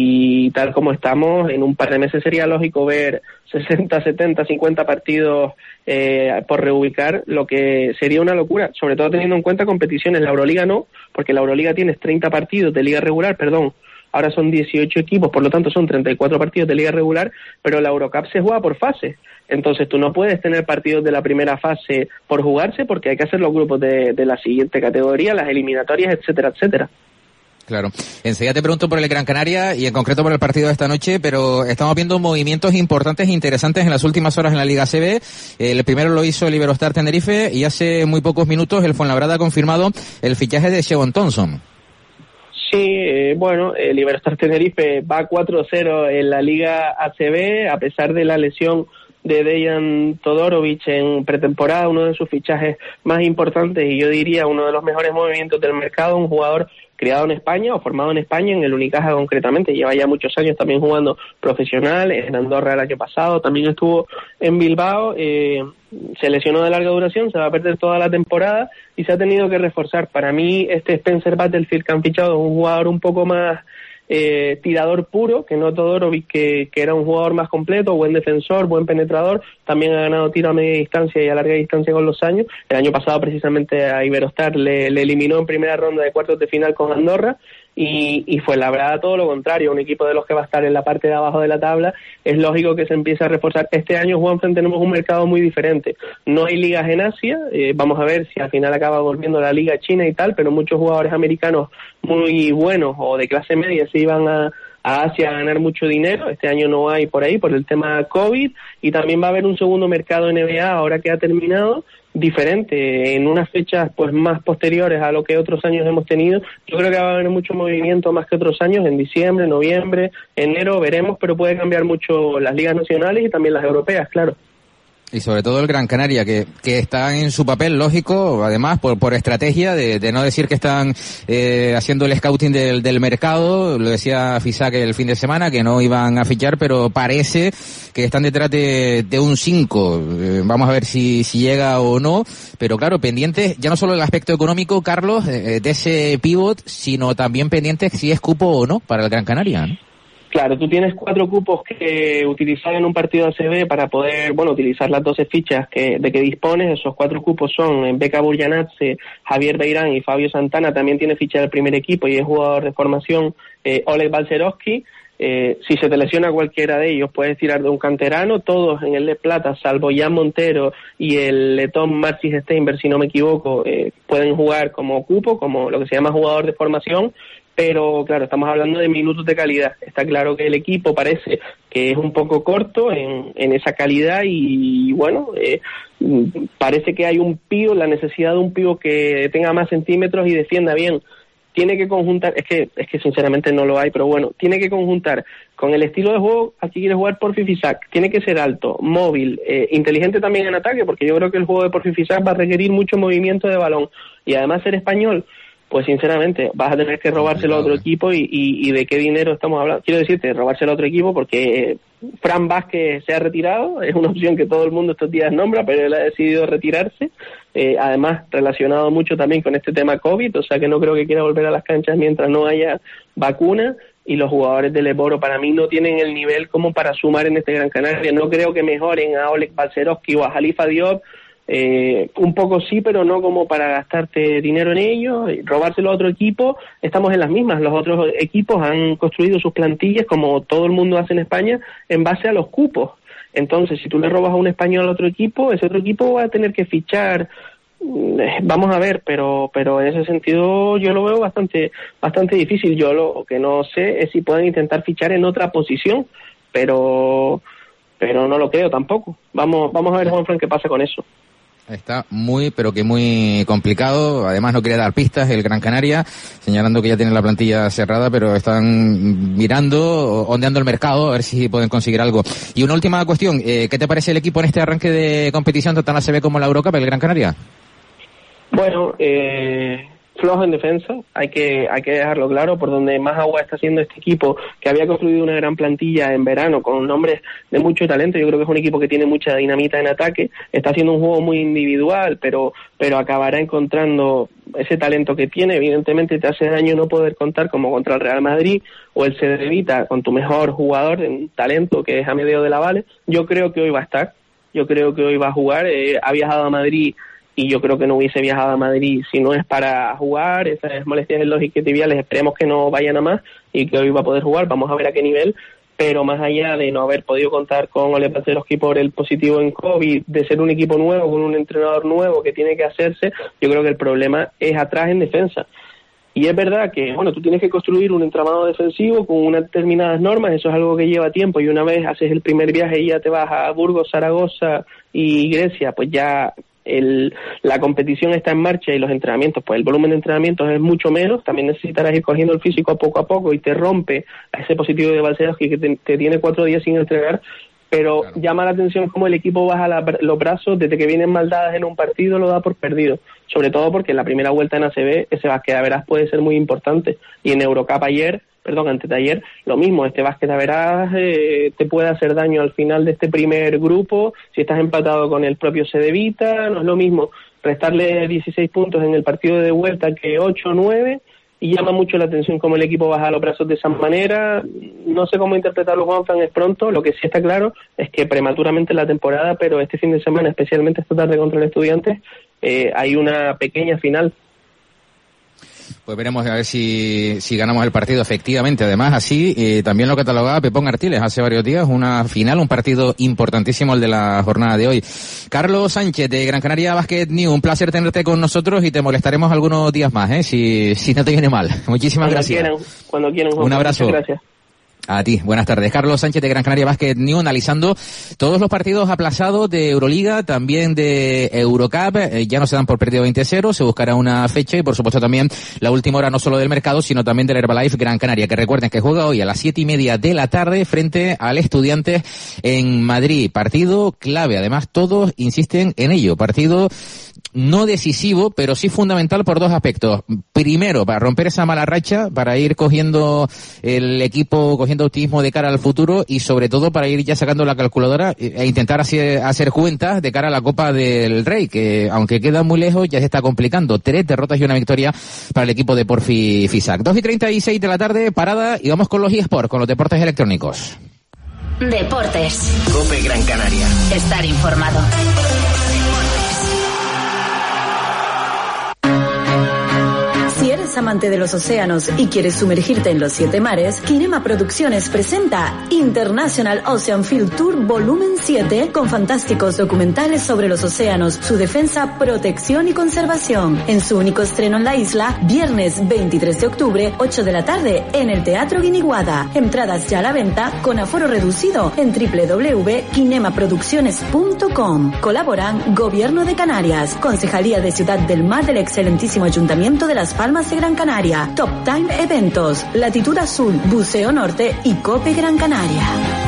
y tal como estamos, en un par de meses sería lógico ver sesenta, setenta, cincuenta partidos eh, por reubicar, lo que sería una locura, sobre todo teniendo en cuenta competiciones. La Euroliga no, porque la Euroliga tienes treinta partidos de liga regular, perdón, ahora son dieciocho equipos, por lo tanto son treinta y cuatro partidos de liga regular, pero la Eurocup se juega por fases. Entonces tú no puedes tener partidos de la primera fase por jugarse, porque hay que hacer los grupos de, de la siguiente categoría, las eliminatorias, etcétera, etcétera. Claro. Enseguida te pregunto por el Gran Canaria y en concreto por el partido de esta noche, pero estamos viendo movimientos importantes e interesantes en las últimas horas en la Liga C B. El primero lo hizo el Iberostar Tenerife y hace muy pocos minutos el Fuenlabrada ha confirmado el fichaje de Shevon Thompson. Sí, eh, bueno, el Iberostar Tenerife va cuatro cero en la Liga A C B, a pesar de la lesión de Dejan Todorovic en pretemporada, uno de sus fichajes más importantes y yo diría uno de los mejores movimientos del mercado, un jugador criado en España o formado en España, en el Unicaja concretamente, lleva ya muchos años también jugando profesional, en Andorra el año pasado, también estuvo en Bilbao, eh, se lesionó de larga duración, se va a perder toda la temporada y se ha tenido que reforzar. Para mí este Spencer Battlefield que han fichado es un jugador un poco más Eh, tirador puro, que no Todorovic, que, que era un jugador más completo, buen defensor, buen penetrador, también ha ganado tiro a media distancia y a larga distancia con los años. El año pasado precisamente a Iberostar le, le eliminó en primera ronda de cuartos de final con Andorra y, y fue la verdad todo lo contrario, un equipo de los que va a estar en la parte de abajo de la tabla. Es lógico que se empiece a reforzar. Este año, Juanfran, tenemos un mercado muy diferente, no hay ligas en Asia, eh, vamos a ver si al final acaba volviendo la liga china y tal, pero muchos jugadores americanos muy buenos o de clase media se iban a, a Asia a ganar mucho dinero. Este año no hay por ahí por el tema COVID y también va a haber un segundo mercado N B A ahora que ha terminado, diferente, en unas fechas pues más posteriores a lo que otros años hemos tenido. Yo creo que va a haber mucho movimiento más que otros años, en diciembre, noviembre, enero, veremos, pero puede cambiar mucho las ligas nacionales y también las europeas, claro. Y sobre todo el Gran Canaria, que, que está en su papel lógico, además, por, por estrategia, de, de no decir que están eh, haciendo el scouting del, del mercado. Lo decía Fisac el fin de semana, que no iban a fichar, pero parece que están detrás de, de un cinco. Eh, vamos a ver si, si llega o no. Pero claro, pendientes, ya no solo el aspecto económico, Carlos, eh, de ese pivot, sino también pendientes si es cupo o no para el Gran Canaria, ¿no? Claro, tú tienes cuatro cupos que utilizar en un partido A C B para poder, bueno, utilizar las doce fichas que, de que dispones. Esos cuatro cupos son Beka Burjanadze, Javier Beirán y Fabio Santana. También tiene ficha del primer equipo y es jugador de formación eh, Oleg Balcerowski. Eh, si se te lesiona cualquiera de ellos, puedes tirar de un canterano. Todos en el de plata, salvo Jan Montero y el letón Marcis Steinberg, si no me equivoco, eh, pueden jugar como cupo, como lo que se llama jugador de formación. Pero claro, estamos hablando de minutos de calidad. Está claro que el equipo parece que es un poco corto en, en esa calidad y bueno, eh, parece que hay un pío, la necesidad de un pío que tenga más centímetros y defienda bien. Tiene que conjuntar, es que es que sinceramente no lo hay, pero bueno, tiene que conjuntar con el estilo de juego al que quiere jugar Porfi Fisac. Tiene que ser alto, móvil, eh, inteligente también en ataque, porque yo creo que el juego de Porfi Fisac va a requerir mucho movimiento de balón y además ser español. Pues sinceramente vas a tener que robárselo a otro equipo y, y, y de qué dinero estamos hablando. Quiero decirte, robárselo a otro equipo porque Fran Vázquez se ha retirado, es una opción que todo el mundo estos días nombra, pero él ha decidido retirarse, eh, además relacionado mucho también con este tema COVID, o sea que no creo que quiera volver a las canchas mientras no haya vacuna, y los jugadores del Eboro para mí no tienen el nivel como para sumar en este Gran Canaria. No creo que mejoren a Oleg Balcerowski o a Jalifa Diop. Eh, un poco sí, pero no como para gastarte dinero en ello, robárselo a otro equipo. Estamos en las mismas, los otros equipos han construido sus plantillas como todo el mundo hace en España en base a los cupos. Entonces, si tú le robas a un español a otro equipo, ese otro equipo va a tener que fichar. Vamos a ver, pero pero en ese sentido yo lo veo bastante bastante difícil. Yo lo que no sé es si pueden intentar fichar en otra posición, pero pero no lo creo tampoco. Vamos vamos a ver, Juanfran, qué pasa con eso. Está muy, pero que muy complicado. Además no quiere dar pistas el Gran Canaria, señalando que ya tiene la plantilla cerrada, pero están mirando, ondeando el mercado, a ver si pueden conseguir algo. Y una última cuestión, eh, ¿qué te parece el equipo en este arranque de competición, tanto en la A C B como en la Eurocup, el Gran Canaria? Bueno, eh... flojo en defensa, hay que hay que dejarlo claro, por donde más agua está haciendo este equipo, que había construido una gran plantilla en verano con nombres de mucho talento. Yo creo que es un equipo que tiene mucha dinamita en ataque, está haciendo un juego muy individual, pero pero acabará encontrando ese talento que tiene. Evidentemente te hace daño no poder contar como contra el Real Madrid o el Cedevita con tu mejor jugador en talento, que es Amedeo de la Valle. Yo creo que hoy va a estar, yo creo que hoy va a jugar, eh, ha viajado a Madrid y yo creo que no hubiese viajado a Madrid si no es para jugar. Esas molestias isquiotibiales esperemos que no vayan a más y que hoy va a poder jugar. Vamos a ver a qué nivel, pero más allá de no haber podido contar con Oleg Balcerowski por el positivo en COVID, de ser un equipo nuevo, con un entrenador nuevo que tiene que hacerse, yo creo que el problema es atrás en defensa. Y es verdad que, bueno, tú tienes que construir un entramado defensivo con unas determinadas normas, eso es algo que lleva tiempo, y una vez haces el primer viaje y ya te vas a Burgos, Zaragoza y Grecia, pues ya el, la competición está en marcha y los entrenamientos, pues el volumen de entrenamientos es mucho menos, también necesitarás ir cogiendo el físico a poco a poco y te rompe a ese positivo de Balcerowski que te, te tiene cuatro días sin entrenar, pero claro, llama la atención cómo el equipo baja la, los brazos desde que vienen mal dadas en un partido, lo da por perdido, sobre todo porque en la primera vuelta en A C B ese básquet a veras puede ser muy importante, y en Eurocup ayer, perdón, antes de ayer, lo mismo, este básquet a veras eh, te puede hacer daño al final de este primer grupo, si estás empatado con el propio Cedevita, no es lo mismo restarle dieciséis puntos en el partido de vuelta que ocho o nueve, y llama mucho la atención cómo el equipo baja los brazos de esa manera. No sé cómo interpretarlo, Juanfran, es pronto, lo que sí está claro es que prematuramente la temporada, pero este fin de semana, especialmente esta tarde contra el Estudiantes, eh, hay una pequeña final. Pues veremos a ver si, si ganamos el partido efectivamente. Además, así eh, también lo catalogaba Pepón Artiles hace varios días, una final, un partido importantísimo el de la jornada de hoy. Carlos Sánchez de Gran Canaria Basket News, un placer tenerte con nosotros y te molestaremos algunos días más, ¿eh? si, si no te viene mal. Muchísimas cuando gracias. Quieran, cuando quieran, Juan, un abrazo. Muchas gracias. A ti, buenas tardes. Carlos Sánchez de Gran Canaria Basket News, analizando todos los partidos aplazados de Euroliga, también de Eurocup. Eh, ya no se dan por perdido veinte cero, se buscará una fecha y por supuesto también la última hora no solo del mercado, sino también del Herbalife Gran Canaria, que recuerden que juega hoy a las siete y media de la tarde frente al Estudiantes en Madrid. Partido clave, además todos insisten en ello. Partido no decisivo, pero sí fundamental por dos aspectos. Primero, para romper esa mala racha, para ir cogiendo el equipo, cogiendo optimismo de cara al futuro, y sobre todo para ir ya sacando la calculadora e intentar hacer, hacer cuentas de cara a la Copa del Rey, que aunque queda muy lejos ya se está complicando. Tres derrotas y una victoria para el equipo de Porfi Fisac. dos y treinta y seis de la tarde, parada, y vamos con los eSports, con los deportes electrónicos. Deportes. COPE Gran Canaria. Estar informado. Si eres amante de los océanos y quieres sumergirte en los siete mares, Kinema Producciones presenta International Ocean Field Tour Volumen siete, con fantásticos documentales sobre los océanos, su defensa, protección y conservación. En su único estreno en la isla, viernes veintitrés de octubre, ocho de la tarde, en el Teatro Guiniguada. Entradas ya a la venta con aforo reducido en doble u doble u doble u punto kinema producciones punto com. Colaboran Gobierno de Canarias, Concejalía de Ciudad del Mar del excelentísimo Ayuntamiento de Las Palmas de Gran Canaria, Top Time Eventos, Latitud Azul, Buceo Norte y COPE Gran Canaria.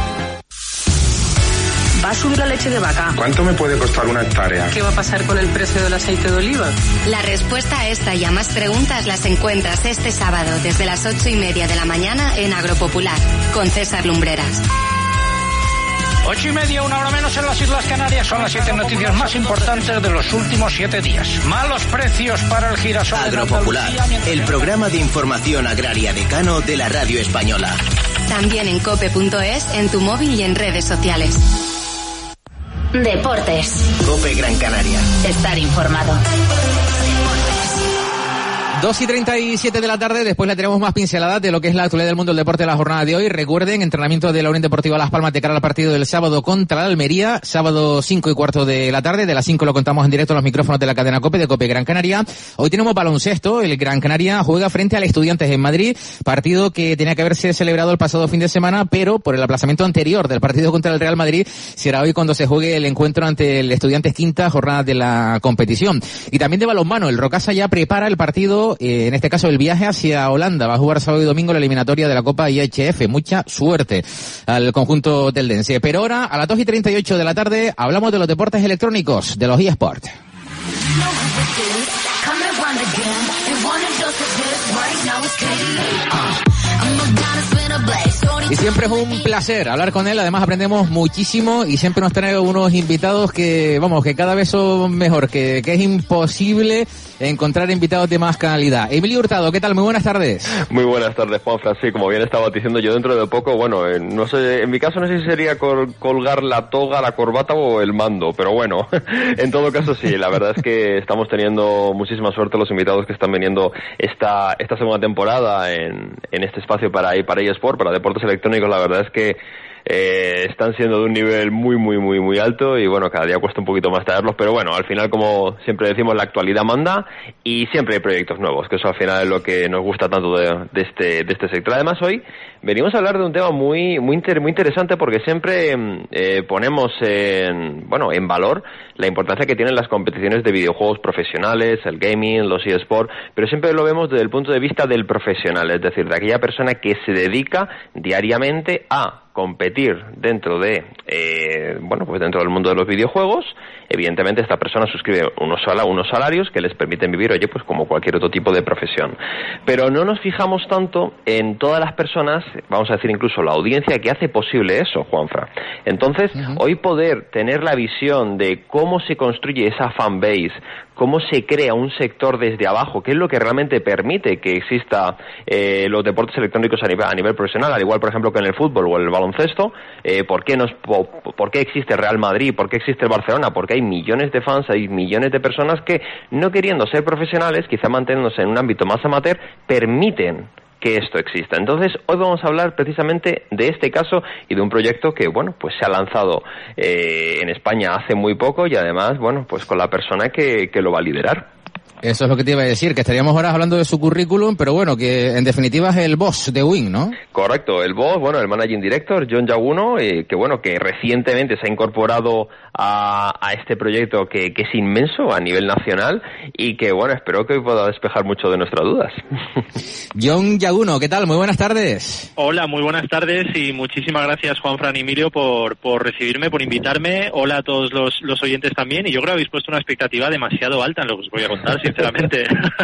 ¿Va a subir la leche de vaca? ¿Cuánto me puede costar una hectárea? ¿Qué va a pasar con el precio del aceite de oliva? La respuesta a esta y a más preguntas las encuentras este sábado desde las ocho y media de la mañana en Agropopular, con César Lumbreras. Ocho y media, una hora menos en las Islas Canarias. Son las siete noticias más importantes de los últimos siete días. Malos precios para el girasol. Agropopular, el programa de información agraria decano de la radio española. También en cope punto es, en tu móvil y en redes sociales. Deportes. COPE Gran Canaria. Estar informado. dos y treinta y siete de la tarde, después le tenemos más pinceladas de lo que es la actualidad del mundo del deporte de la jornada de hoy. Recuerden, entrenamiento de la Unión Deportiva Las Palmas de cara al partido del sábado contra la Almería, sábado cinco y cuarto de la tarde, de las cinco lo contamos en directo en los micrófonos de la cadena COPE, de COPE Gran Canaria. Hoy tenemos baloncesto, el Gran Canaria juega frente al Estudiantes en Madrid, partido que tenía que haberse celebrado el pasado fin de semana, pero por el aplazamiento anterior del partido contra el Real Madrid, será hoy cuando se juegue el encuentro ante el Estudiantes, quinta jornada de la competición. Y también de balonmano, el Rocasa ya prepara el partido, Eh, en este caso el viaje hacia Holanda. Va a jugar sábado y domingo la eliminatoria de la Copa I H F. Mucha suerte al conjunto teldense. Pero ahora, a las dos y treinta y ocho de la tarde, hablamos de los deportes electrónicos, de los eSports. Y siempre es un placer hablar con él, además aprendemos muchísimo y siempre nos trae unos invitados que, vamos, que cada vez son mejor, que, que es imposible encontrar invitados de más calidad. Emilio Hurtado, ¿qué tal? Muy buenas tardes. Muy buenas tardes, Juanfran. Sí, como bien estaba diciendo yo, dentro de poco, bueno, eh, no sé, en mi caso no sé si sería col- colgar la toga, la corbata o el mando, pero bueno, en todo caso sí, la verdad es que estamos teniendo muchísima suerte los invitados que están viniendo esta esta segunda temporada en, en este espacio para, para eSport, para deportes electrónicos. La verdad es que eh, están siendo de un nivel muy, muy, muy, muy alto y bueno, cada día cuesta un poquito más traerlos, pero bueno, al final, como siempre decimos, la actualidad manda y siempre hay proyectos nuevos, que eso al final es lo que nos gusta tanto de, de este de este sector. Además, hoy venimos a hablar de un tema muy muy, inter, muy interesante porque siempre eh, ponemos en, bueno, en valor la importancia que tienen las competiciones de videojuegos profesionales, el gaming, los eSports, pero siempre lo vemos desde el punto de vista del profesional, es decir, de aquella persona que se dedica diariamente a competir dentro de eh, bueno pues dentro del mundo de los videojuegos. Evidentemente esta persona suscribe unos, sal- unos salarios que les permiten vivir, oye, pues como cualquier otro tipo de profesión. Pero no nos fijamos tanto en todas las personas, vamos a decir incluso la audiencia que hace posible eso, Juanfra. Entonces, uh-huh. hoy poder tener la visión de cómo se construye esa fanbase, cómo se crea un sector desde abajo, qué es lo que realmente permite que exista eh, los deportes electrónicos a nivel, a nivel profesional, al igual, por ejemplo, que en el fútbol o el baloncesto, eh, ¿por qué, nos, po, ¿por qué existe el Real Madrid? ¿Por qué existe el Barcelona? Porque hay millones de fans, hay millones de personas que, no queriendo ser profesionales, quizá manteniéndose en un ámbito más amateur, permiten que esto exista. Entonces, hoy vamos a hablar precisamente de este caso y de un proyecto que, bueno, pues se ha lanzado eh, en España hace muy poco y además, bueno, pues con la persona que, que lo va a liderar. Eso es lo que te iba a decir, que estaríamos ahora hablando de su currículum, pero bueno, que en definitiva es el boss de Win, ¿no? Correcto, el boss, bueno, el managing director, John Yaguno, eh, que bueno, que recientemente se ha incorporado a, a este proyecto que, que es inmenso a nivel nacional y que, bueno, espero que hoy pueda despejar mucho de nuestras dudas. John Yaguno, ¿qué tal? Muy buenas tardes. Hola, muy buenas tardes y muchísimas gracias, Juanfran y Emilio, por, por recibirme, por invitarme. Hola a todos los, los oyentes también, y yo creo que habéis puesto una expectativa demasiado alta en lo que os voy a contar, sinceramente.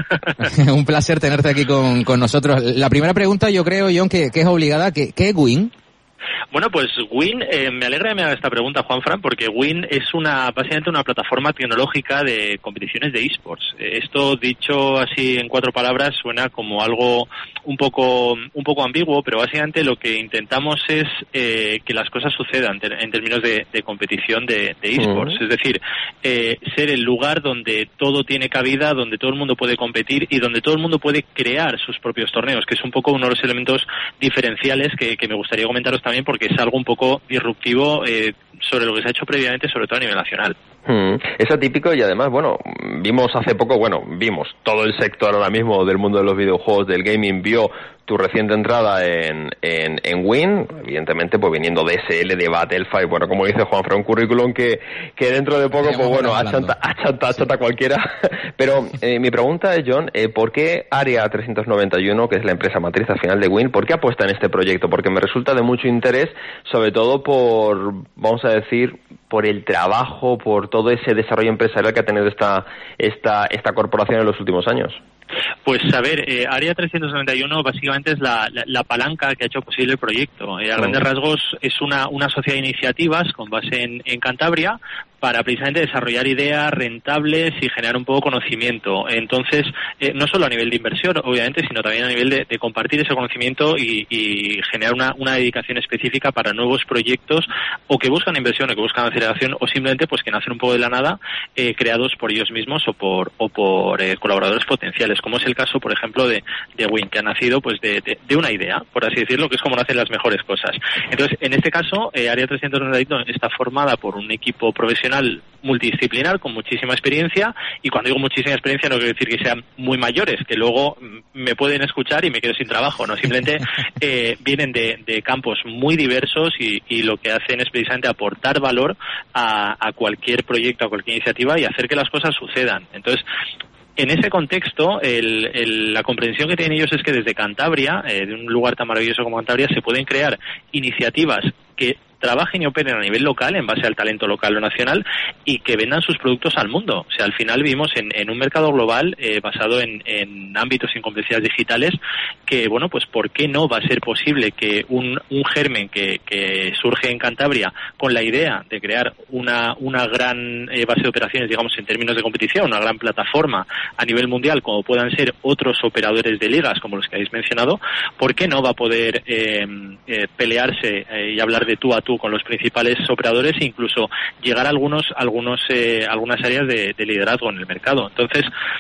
Un placer tenerte aquí con, con nosotros. La primera pregunta, yo creo, John, que, que es obligada. ¿Qué, qué es Win? Bueno, pues Win, eh, me alegra que me haga esta pregunta, Juanfran, porque Win es una básicamente una plataforma tecnológica de competiciones de eSports. Eh, esto, dicho así en cuatro palabras, suena como algo un poco un poco ambiguo, pero básicamente lo que intentamos es eh, que las cosas sucedan ter- en términos de, de competición de, de eSports. Uh-huh. Es decir, eh, ser el lugar donde todo tiene cabida, donde todo el mundo puede competir y donde todo el mundo puede crear sus propios torneos, que es un poco uno de los elementos diferenciales que, que me gustaría comentaros también, porque es algo un poco disruptivo eh, sobre lo que se ha hecho previamente, sobre todo a nivel nacional. Hmm. Es atípico y además, bueno, vimos hace poco, bueno, vimos todo el sector ahora mismo del mundo de los videojuegos, del gaming, vio tu reciente entrada en, en, en Win, evidentemente pues viniendo de S L, de Battlefield, bueno, como dice Juanfran, un currículum que, que dentro de poco, pues bueno, achanta, achanta, achanta cualquiera. Pero eh, mi pregunta es, John, eh, ¿por qué Área trescientos noventa y uno, que es la empresa matriz al final de Win, por qué apuesta en este proyecto? Porque me resulta de mucho interés, sobre todo por, vamos a decir, por el trabajo, por todo ese desarrollo empresarial que ha tenido esta, esta, esta corporación en los últimos años. Pues a ver, eh, Área trescientos noventa y uno básicamente es la, la, la palanca que ha hecho posible el proyecto. Eh, a grandes rasgos es una, una sociedad de iniciativas con base en, en Cantabria para precisamente desarrollar ideas rentables y generar un poco conocimiento. Entonces, eh, no solo a nivel de inversión, obviamente, sino también a nivel de, de compartir ese conocimiento y, y generar una, una dedicación específica para nuevos proyectos o que buscan inversión o que buscan aceleración o simplemente pues que nacen un poco de la nada, eh, creados por ellos mismos o por, o por eh, colaboradores potenciales, como es el caso, por ejemplo, de, de Win, que ha nacido pues de, de, de una idea, por así decirlo, que es como nacen las mejores cosas. Entonces, en este caso, eh, Área trescientos noventa y uno está formada por un equipo profesional multidisciplinar con muchísima experiencia, y cuando digo muchísima experiencia no quiero decir que sean muy mayores, que luego me pueden escuchar y me quedo sin trabajo, no, simplemente eh, vienen de, de campos muy diversos y, y lo que hacen es precisamente aportar valor a, a cualquier proyecto, a cualquier iniciativa y hacer que las cosas sucedan. Entonces, en ese contexto, el, el, la comprensión que tienen ellos es que desde Cantabria, eh, de un lugar tan maravilloso como Cantabria, se pueden crear iniciativas que trabajen y operen a nivel local, en base al talento local o nacional, y que vendan sus productos al mundo. O sea, al final vivimos en, en un mercado global eh, basado en, en ámbitos y en competencias digitales que, bueno, pues ¿por qué no va a ser posible que un, un germen que, que surge en Cantabria con la idea de crear una, una gran eh, base de operaciones, digamos, en términos de competición, una gran plataforma a nivel mundial, como puedan ser otros operadores de ligas, como los que habéis mencionado, ¿por qué no va a poder eh, eh, pelearse eh, y hablar de tú a tú con los principales operadores e incluso llegar a algunos algunos eh, algunas áreas de, de liderazgo en el mercado? Entonces,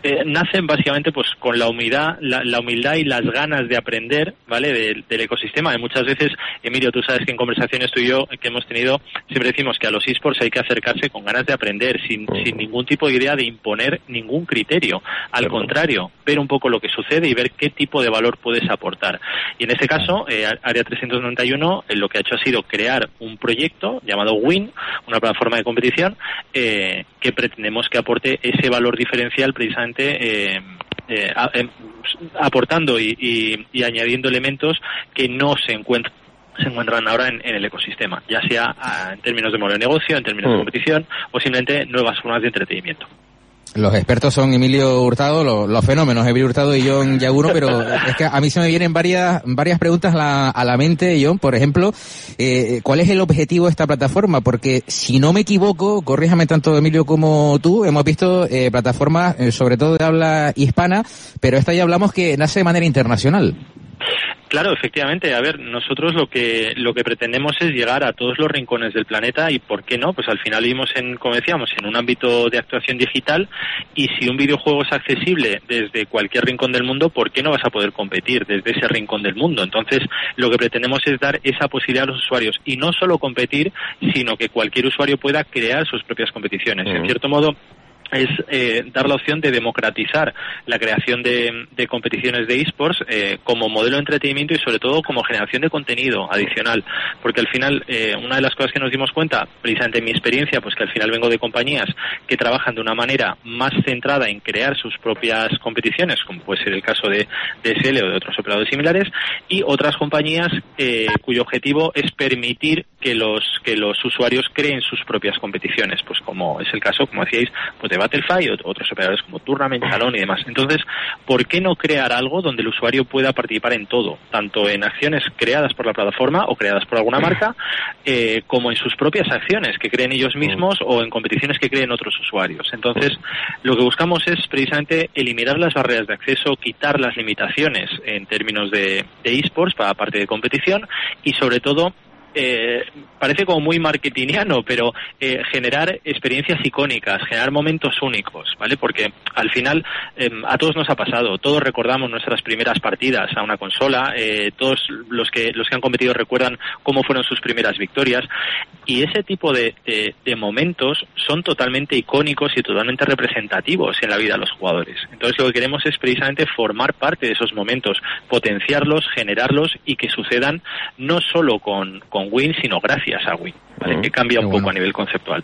eh, nacen básicamente pues con la humildad, la, la humildad y las ganas de aprender, ¿vale? De, del ecosistema. Y muchas veces, Emilio, tú sabes que en conversaciones tú y yo que hemos tenido, siempre decimos que a los eSports hay que acercarse con ganas de aprender, sin, mm. sin ningún tipo de idea de imponer ningún criterio. Al Pero... contrario, ver un poco lo que sucede y ver qué tipo de valor puedes aportar. Y en este caso, eh, Área trescientos noventa y uno eh, lo que ha hecho ha sido crear un proyecto llamado Win, una plataforma de competición, eh, que pretendemos que aporte ese valor diferencial precisamente eh, eh, a, eh, aportando y, y, y añadiendo elementos que no se encuentran se encuentran ahora en, en el ecosistema, ya sea a, en términos de modelo de negocio, en términos mm. de competición o simplemente nuevas formas de entretenimiento. Los expertos son Emilio Hurtado, los, los fenómenos, Emilio Hurtado y John Yaguno, pero es que a mí se me vienen varias varias preguntas a la, a la mente, John. Por ejemplo, eh, ¿cuál es el objetivo de esta plataforma? Porque, si no me equivoco, corríjame tanto Emilio como tú, hemos visto eh, plataformas, eh, sobre todo de habla hispana, pero esta ya hablamos que nace de manera internacional. Claro, efectivamente. A ver, nosotros lo que lo que pretendemos es llegar a todos los rincones del planeta y, ¿por qué no? Pues al final vivimos en, como decíamos, en un ámbito de actuación digital, y si un videojuego es accesible desde cualquier rincón del mundo, ¿por qué no vas a poder competir desde ese rincón del mundo? Entonces, lo que pretendemos es dar esa posibilidad a los usuarios, y no solo competir, sino que cualquier usuario pueda crear sus propias competiciones. Uh-huh. En cierto modo, es eh, dar la opción de democratizar la creación de, de competiciones de eSports eh, como modelo de entretenimiento y sobre todo como generación de contenido adicional, porque al final eh, una de las cosas que nos dimos cuenta, precisamente en mi experiencia, pues que al final vengo de compañías que trabajan de una manera más centrada en crear sus propias competiciones, como puede ser el caso de D S L o de otros operadores similares, y otras compañías eh, cuyo objetivo es permitir que los que los usuarios creen sus propias competiciones, pues como es el caso, como decíais, pues de Battlefy, otros operadores como Tournament, Salón y demás. Entonces, ¿por qué no crear algo donde el usuario pueda participar en todo? Tanto en acciones creadas por la plataforma o creadas por alguna marca, eh, como en sus propias acciones que creen ellos mismos o en competiciones que creen otros usuarios. Entonces, lo que buscamos es precisamente eliminar las barreras de acceso, quitar las limitaciones en términos de, de eSports para la parte de competición y, sobre todo, Eh, parece como muy marketingiano, pero eh, generar experiencias icónicas, generar momentos únicos, ¿vale? Porque al final eh, a todos nos ha pasado, todos recordamos nuestras primeras partidas a una consola, eh, todos los que los que han competido recuerdan cómo fueron sus primeras victorias, y ese tipo de, de, de momentos son totalmente icónicos y totalmente representativos en la vida de los jugadores. Entonces, lo que queremos es precisamente formar parte de esos momentos, potenciarlos, generarlos y que sucedan no solo con, con Win, sino gracias a Win, ¿vale? Mm, que cambia un poco bueno. a nivel conceptual.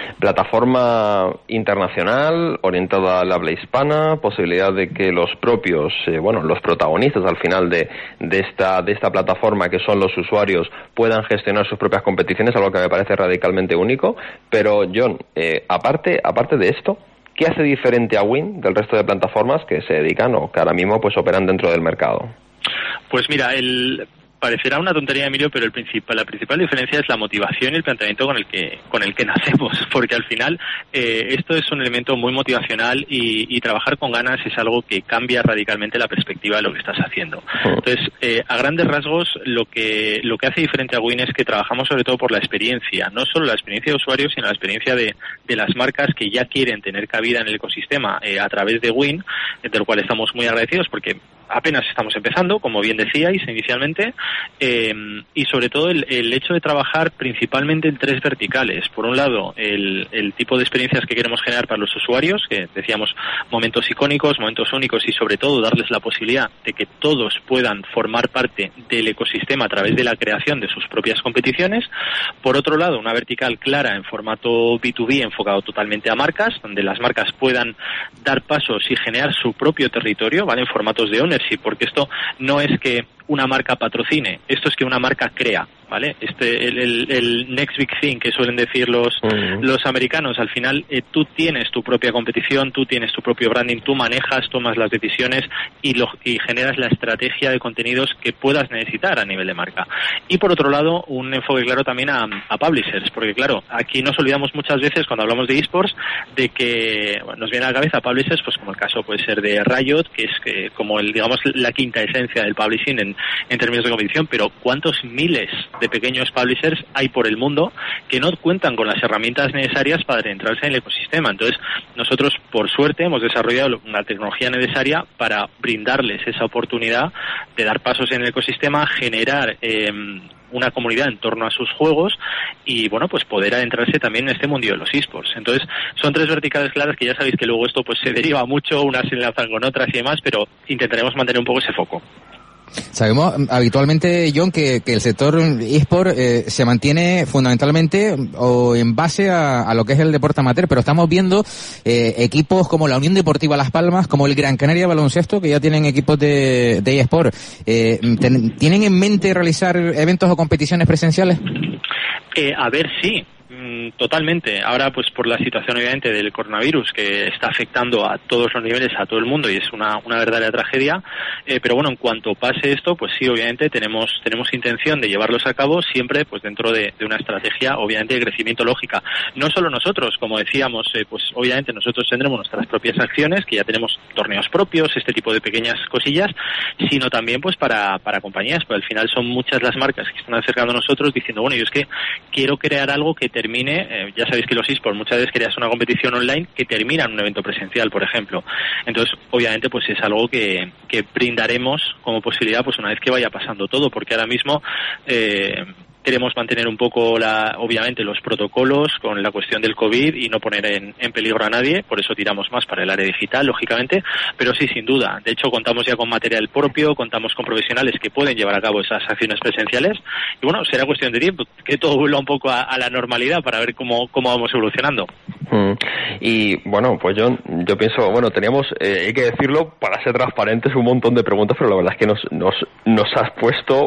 Plataforma internacional, orientada al habla hispana, posibilidad de que los propios, eh, bueno, los protagonistas al final de, de esta de esta plataforma, que son los usuarios, puedan gestionar sus propias competiciones, algo que me parece radicalmente único. Pero, John, eh, aparte aparte de esto, ¿qué hace diferente a Win del resto de plataformas que se dedican o que ahora mismo pues operan dentro del mercado? Pues mira, el parecerá una tontería, Emilio, pero el principal, la principal diferencia es la motivación y el planteamiento con el que con el que nacemos, porque al final eh, esto es un elemento muy motivacional y, y trabajar con ganas es algo que cambia radicalmente la perspectiva de lo que estás haciendo. Entonces, eh, a grandes rasgos, lo que lo que hace diferente a Win es que trabajamos sobre todo por la experiencia, no solo la experiencia de usuarios, sino la experiencia de, de las marcas que ya quieren tener cabida en el ecosistema eh, a través de Win, de lo cual estamos muy agradecidos porque apenas estamos empezando, como bien decíais inicialmente, eh, y sobre todo el, el hecho de trabajar principalmente en tres verticales. Por un lado, el, el tipo de experiencias que queremos generar para los usuarios, que decíamos momentos icónicos, momentos únicos, y sobre todo darles la posibilidad de que todos puedan formar parte del ecosistema a través de la creación de sus propias competiciones. Por otro lado, una vertical clara en formato B dos B enfocado totalmente a marcas, donde las marcas puedan dar pasos y generar su propio territorio, ¿vale? En formatos de ownership, porque esto no es que una marca patrocine, esto es que una marca crea, ¿vale? Este el, el, el next big thing que suelen decir los uh-huh. los americanos. Al final eh, tú tienes tu propia competición, tú tienes tu propio branding, tú manejas, tomas las decisiones y, lo, y generas la estrategia de contenidos que puedas necesitar a nivel de marca. Y por otro lado, un enfoque claro también a, a publishers, porque claro, aquí nos olvidamos muchas veces cuando hablamos de eSports de que bueno, nos viene a la cabeza publishers, pues como el caso puede ser de Riot, que es que, como el digamos la quinta esencia del publishing en, en términos de competición, pero ¿cuántos miles de de pequeños publishers hay por el mundo que no cuentan con las herramientas necesarias para adentrarse en el ecosistema. Entonces, nosotros, por suerte, hemos desarrollado una tecnología necesaria para brindarles esa oportunidad de dar pasos en el ecosistema, generar eh, una comunidad en torno a sus juegos y, bueno, pues poder adentrarse también en este mundillo de los eSports. Entonces, son tres verticales claras que ya sabéis que luego esto pues se deriva mucho, unas se enlazan con otras y demás, pero intentaremos mantener un poco ese foco. Sabemos habitualmente, John, que, que el sector eSport eh, se mantiene fundamentalmente o en base a, a lo que es el deporte amateur, pero estamos viendo eh, equipos como la Unión Deportiva Las Palmas, como el Gran Canaria Baloncesto, que ya tienen equipos de, de eSport. Eh, ten, ¿Tienen en mente realizar eventos o competiciones presenciales? Eh, a ver, sí. Totalmente. Ahora, pues por la situación obviamente del coronavirus que está afectando a todos los niveles, a todo el mundo, y es una, una verdadera tragedia, eh, pero bueno, en cuanto pase esto, pues sí, obviamente tenemos tenemos intención de llevarlos a cabo siempre pues dentro de, de una estrategia obviamente de crecimiento lógica. No solo nosotros, como decíamos, eh, pues obviamente nosotros tendremos nuestras propias acciones, que ya tenemos torneos propios, este tipo de pequeñas cosillas, sino también pues para, para compañías, pues al final son muchas las marcas que están acercando a nosotros diciendo, bueno, yo es que quiero crear algo que termine, eh, ya sabéis que los eSports muchas veces creas una competición online que termina en un evento presencial, por ejemplo. Entonces, obviamente, pues es algo que, que brindaremos como posibilidad pues una vez que vaya pasando todo, porque ahora mismo eh, queremos mantener un poco, la, obviamente, los protocolos con la cuestión del COVID y no poner en, en peligro a nadie, por eso tiramos más para el área digital, lógicamente, pero sí, sin duda. De hecho, contamos ya con material propio, contamos con profesionales que pueden llevar a cabo esas acciones presenciales y, bueno, será cuestión de tiempo que todo vuelva un poco a, a la normalidad para ver cómo, cómo vamos evolucionando. Mm. Y, bueno, pues yo, yo pienso, bueno, teníamos, eh, hay que decirlo, para ser transparentes, un montón de preguntas, pero la verdad es que nos, nos, nos has puesto,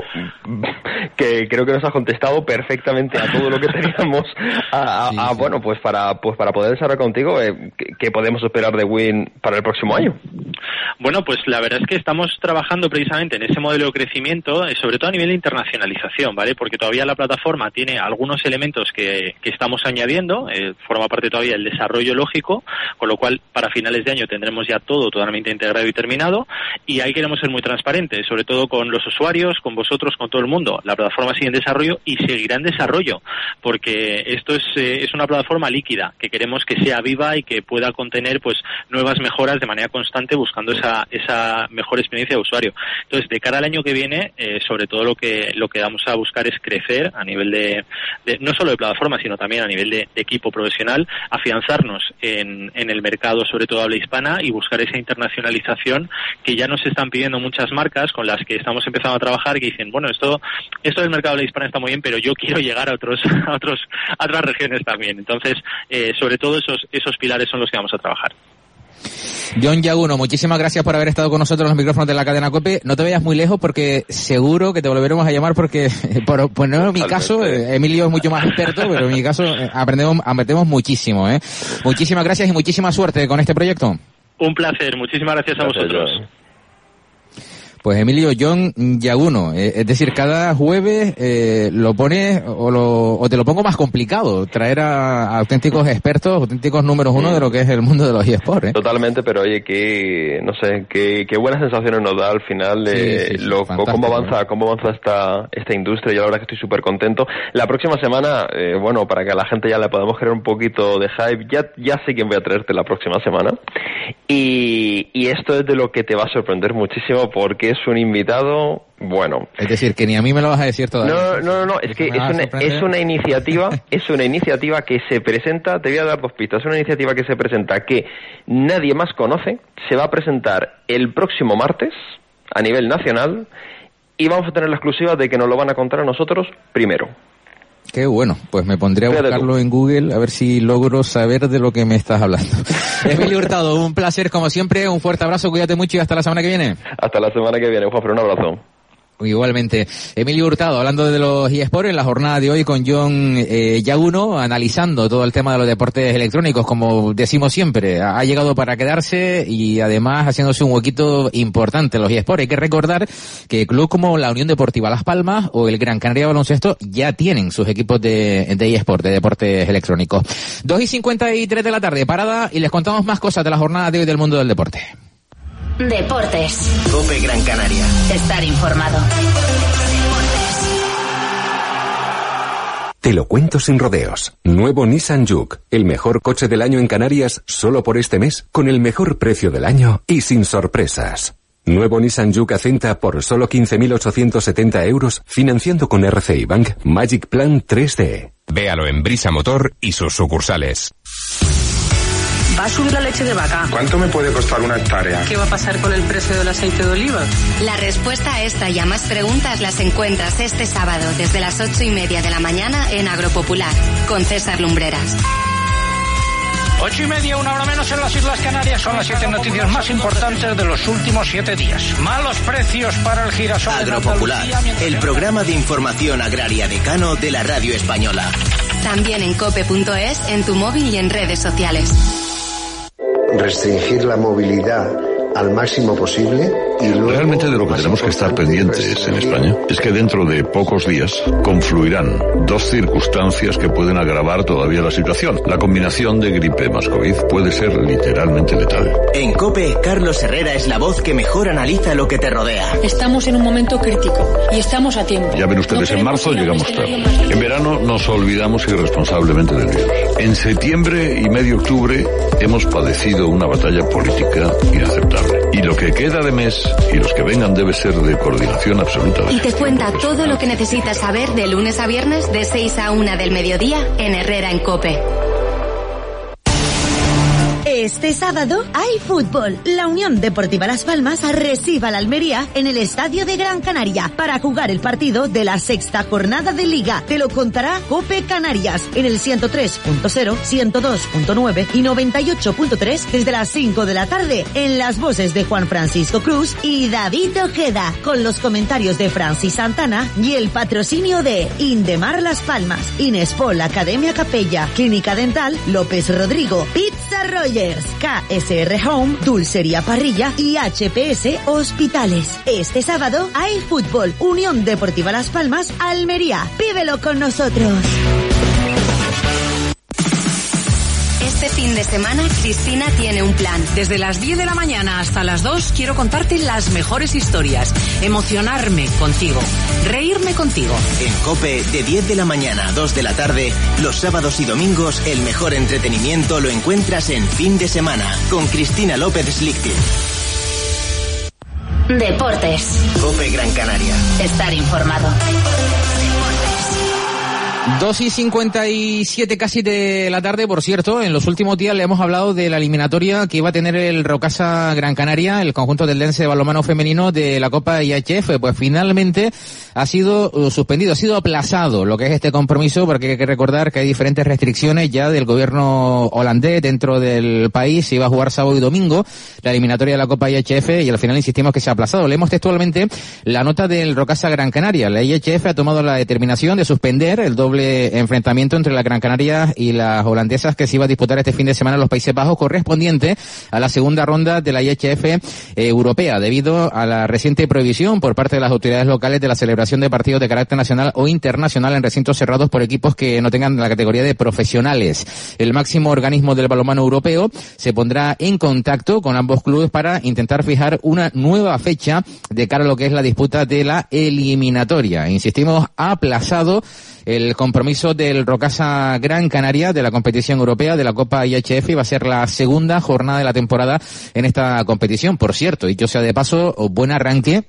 que creo que nos has contado contestado perfectamente a todo lo que teníamos a, a, sí, a sí. bueno, pues para pues para poder desarrollar contigo, eh, ¿qué, ¿qué podemos esperar de Win para el próximo año? Bueno, pues la verdad es que estamos trabajando precisamente en ese modelo de crecimiento, eh, sobre todo a nivel de internacionalización, ¿vale? Porque todavía la plataforma tiene algunos elementos que, que estamos añadiendo, eh, forma parte todavía del desarrollo lógico, con lo cual para finales de año tendremos ya todo totalmente integrado y terminado, y ahí queremos ser muy transparentes, sobre todo con los usuarios, con vosotros, con todo el mundo. La plataforma sigue en desarrollo y seguirá en desarrollo, porque esto es, eh, es una plataforma líquida, que queremos que sea viva y que pueda contener pues nuevas mejoras de manera constante, buscando esa, esa mejor experiencia de usuario. Entonces, de cara al año que viene, eh, sobre todo lo que lo que vamos a buscar es crecer a nivel de, de no solo de plataforma, sino también a nivel de, de equipo profesional, afianzarnos en, en el mercado, sobre todo habla hispana, y buscar esa internacionalización que ya nos están pidiendo muchas marcas con las que estamos empezando a trabajar, que dicen, bueno, esto esto del mercado habla hispana está muy bien, pero yo quiero llegar a otros a otros a otras regiones también. Entonces, eh, sobre todo esos esos pilares son los que vamos a trabajar. John Yaguno, muchísimas gracias por haber estado con nosotros en los micrófonos de la cadena COPE. No te vayas muy lejos porque seguro que te volveremos a llamar porque, por, pues no en mi caso, eh, Emilio es mucho más experto, pero en mi caso eh, aprendemos, aprendemos muchísimo, ¿eh? Muchísimas gracias y muchísima suerte con este proyecto. Un placer, muchísimas gracias, gracias a vosotros. John. Pues Emilio, John Yaguno, eh, es decir, cada jueves eh, lo pones o, lo, o te lo pongo más complicado, traer a, a auténticos expertos, auténticos números uno de lo que es el mundo de los eSports. ¿eh? Totalmente, pero oye, que no sé, qué qué buenas sensaciones nos da al final de sí, sí, lo, cómo avanza, cómo avanza esta esta industria. Yo la verdad que estoy súper contento. La próxima semana, eh, bueno, para que a la gente ya le podamos crear un poquito de hype, ya ya sé quién voy a traerte la próxima semana. Y, y esto es de lo que te va a sorprender muchísimo porque es un invitado, bueno. Es decir, que ni a mí me lo vas a decir todavía. No, no, no, no es que es una, es una iniciativa, es una iniciativa que se presenta, te voy a dar dos pistas, es una iniciativa que se presenta que nadie más conoce, se va a presentar el próximo martes a nivel nacional y vamos a tener la exclusiva de que nos lo van a contar a nosotros primero. Qué bueno, pues me pondré a Fíjate buscarlo tú. en Google a ver si logro saber de lo que me estás hablando. Emilio Hurtado, un placer como siempre, un fuerte abrazo, cuídate mucho y hasta la semana que viene. Hasta la semana que viene, Juanfer, un abrazo. Igualmente. Emilio Hurtado, hablando de los eSports en la jornada de hoy con John eh, Yaguno, analizando todo el tema de los deportes electrónicos, como decimos siempre, ha llegado para quedarse y además haciéndose un huequito importante en los eSports. Hay que recordar que clubes como la Unión Deportiva Las Palmas o el Gran Canaria Baloncesto ya tienen sus equipos de, de eSports, de deportes electrónicos. dos y cincuenta y tres de la tarde, parada, y les contamos más cosas de la jornada de hoy del mundo del deporte. Deportes. COPE Gran Canaria. Estar informado. Te lo cuento sin rodeos. Nuevo Nissan Juke, el mejor coche del año en Canarias solo por este mes, con el mejor precio del año y sin sorpresas. Nuevo Nissan Juke Acenta por solo quince mil ochocientos setenta euros, financiando con R C I Bank Magic Plan tres D. Véalo en Brisa Motor y sus sucursales. ¿Va a subir la leche de vaca? ¿Cuánto me puede costar una hectárea? ¿Qué va a pasar con el precio del aceite de oliva? La respuesta a esta y a más preguntas las encuentras este sábado desde las ocho y media de la mañana en Agropopular, con César Lumbreras. Ocho y media, una hora menos en las Islas Canarias. Son las siete noticias más importantes de los últimos siete días. Malos precios para el girasol. Agropopular, el programa de información agraria decano de la radio española. También en cope punto es, en tu móvil y en redes sociales. Restringir la movilidad al máximo posible y luego... Realmente de lo que tenemos que estar pendientes en España es que dentro de pocos días confluirán dos circunstancias que pueden agravar todavía la situación. La combinación de gripe más COVID puede ser literalmente letal. En COPE, Carlos Herrera es la voz que mejor analiza lo que te rodea. Estamos en un momento crítico y estamos a tiempo. Ya ven ustedes, en marzo llegamos tarde. En verano nos olvidamos irresponsablemente del virus. En septiembre y medio octubre hemos padecido una batalla política inaceptable. Y lo que queda de mes y los que vengan debe ser de coordinación absoluta. Y te cuenta todo lo que necesitas saber de lunes a viernes de seis a una del mediodía en Herrera en COPE. Este sábado hay fútbol. La Unión Deportiva Las Palmas recibe a la Almería en el Estadio de Gran Canaria para jugar el partido de la sexta jornada de Liga. Te lo contará COPE Canarias en el ciento tres punto cero, ciento dos punto nueve y noventa y ocho punto tres desde las cinco de la tarde en las voces de Juan Francisco Cruz y David Ojeda, con los comentarios de Francis Santana y el patrocinio de Indemar Las Palmas, Inespol Academia Capella, Clínica Dental López Rodrigo, Pizza Rogers, K S R Home, Dulcería Parrilla y H P S Hospitales. Este sábado hay fútbol. Unión Deportiva Las Palmas, Almería. Vívelo con nosotros. Este fin de semana, Cristina tiene un plan. Desde las diez de la mañana hasta las dos quiero contarte las mejores historias, emocionarme contigo, reírme contigo. En COPE, de diez de la mañana a dos de la tarde, los sábados y domingos, el mejor entretenimiento lo encuentras en Fin de Semana, con Cristina López Slichting. Deportes. COPE Gran Canaria. Estar informado. Dos y cincuenta y siete casi de la tarde, por cierto. En los últimos días le hemos hablado de la eliminatoria que iba a tener el Rocasa Gran Canaria, el conjunto del Dense de balonmano femenino de la Copa I H F. Pues finalmente ha sido uh, suspendido, ha sido aplazado lo que es este compromiso, porque hay que recordar que hay diferentes restricciones ya del gobierno holandés dentro del país. Se iba a jugar sábado y domingo la eliminatoria de la Copa I H F y al final insistimos que se ha aplazado. Leemos textualmente la nota del Rocasa Gran Canaria. La I H F ha tomado la determinación de suspender el doble enfrentamiento entre la Gran Canaria y las holandesas que se iba a disputar este fin de semana en los Países Bajos, correspondiente a la segunda ronda de la I H F eh, europea, debido a la reciente prohibición por parte de las autoridades locales de la celebración de partidos de carácter nacional o internacional en recintos cerrados por equipos que no tengan la categoría de profesionales. El máximo organismo del balonmano europeo se pondrá en contacto con ambos clubes para intentar fijar una nueva fecha de cara a lo que es la disputa de la eliminatoria. Insistimos, ha aplazado el compromiso del Rocasa Gran Canaria de la competición europea de la Copa I H F, y va a ser la segunda jornada de la temporada en esta competición. Por cierto, dicho sea de paso, buen arranque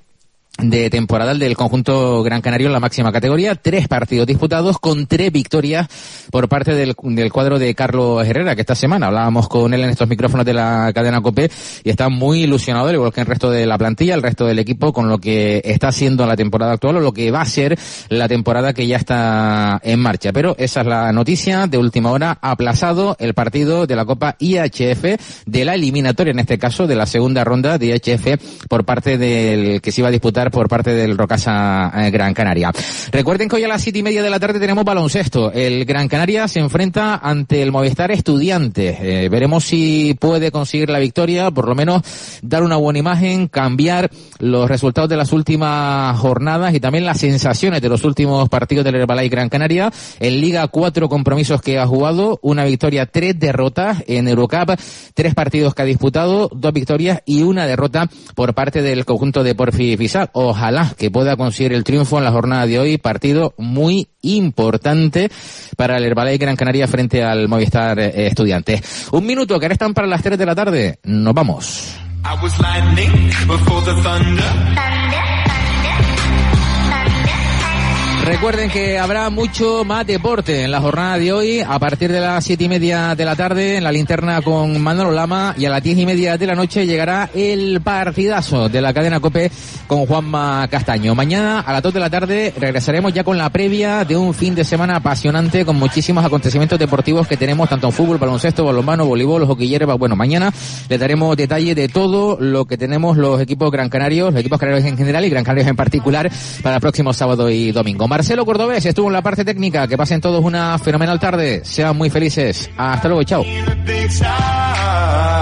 de temporada del conjunto gran canario en la máxima categoría. Tres partidos disputados con tres victorias por parte del, del cuadro de Carlos Herrera, que esta semana hablábamos con él en estos micrófonos de la cadena COPE y está muy ilusionado, igual que el resto de la plantilla, el resto del equipo, con lo que está haciendo en la temporada actual o lo que va a ser la temporada que ya está en marcha. Pero esa es la noticia de última hora: aplazado el partido de la Copa I H F, de la eliminatoria en este caso, de la segunda ronda de I H F por parte del que se iba a disputar por parte del Rocasa eh, Gran Canaria. Recuerden que hoy a las siete y media de la tarde tenemos baloncesto. El Gran Canaria se enfrenta ante el Movistar Estudiantes. Eh, veremos si puede conseguir la victoria, por lo menos dar una buena imagen, cambiar los resultados de las últimas jornadas y también las sensaciones de los últimos partidos del Herbalife Gran Canaria. En Liga, cuatro compromisos que ha jugado, una victoria, tres derrotas. En Eurocup, tres partidos que ha disputado, dos victorias y una derrota por parte del conjunto de Porfi Fisal. Movistar. Ojalá que pueda conseguir el triunfo en la jornada de hoy. Partido muy importante para el Herbalife Gran Canaria frente al Movistar eh, Estudiantes. Un minuto, que ahora están para las tres de la tarde. Nos vamos. Recuerden que habrá mucho más deporte en la jornada de hoy, a partir de las siete y media de la tarde en la linterna con Manolo Lama, y a las diez y media de la noche llegará el partidazo de la cadena COPE con Juanma Castaño. Mañana a las dos de la tarde regresaremos ya con la previa de un fin de semana apasionante con muchísimos acontecimientos deportivos que tenemos, tanto en fútbol, baloncesto, balonmano, voleibol, hockey hierba. Bueno, mañana les daremos detalle de todo lo que tenemos los equipos gran canarios, los equipos canarios en general y gran canarios en particular, para el próximo sábado y domingo. Marcelo Cordobés estuvo en la parte técnica. Que pasen todos una fenomenal tarde. Sean muy felices. Hasta luego. Chao.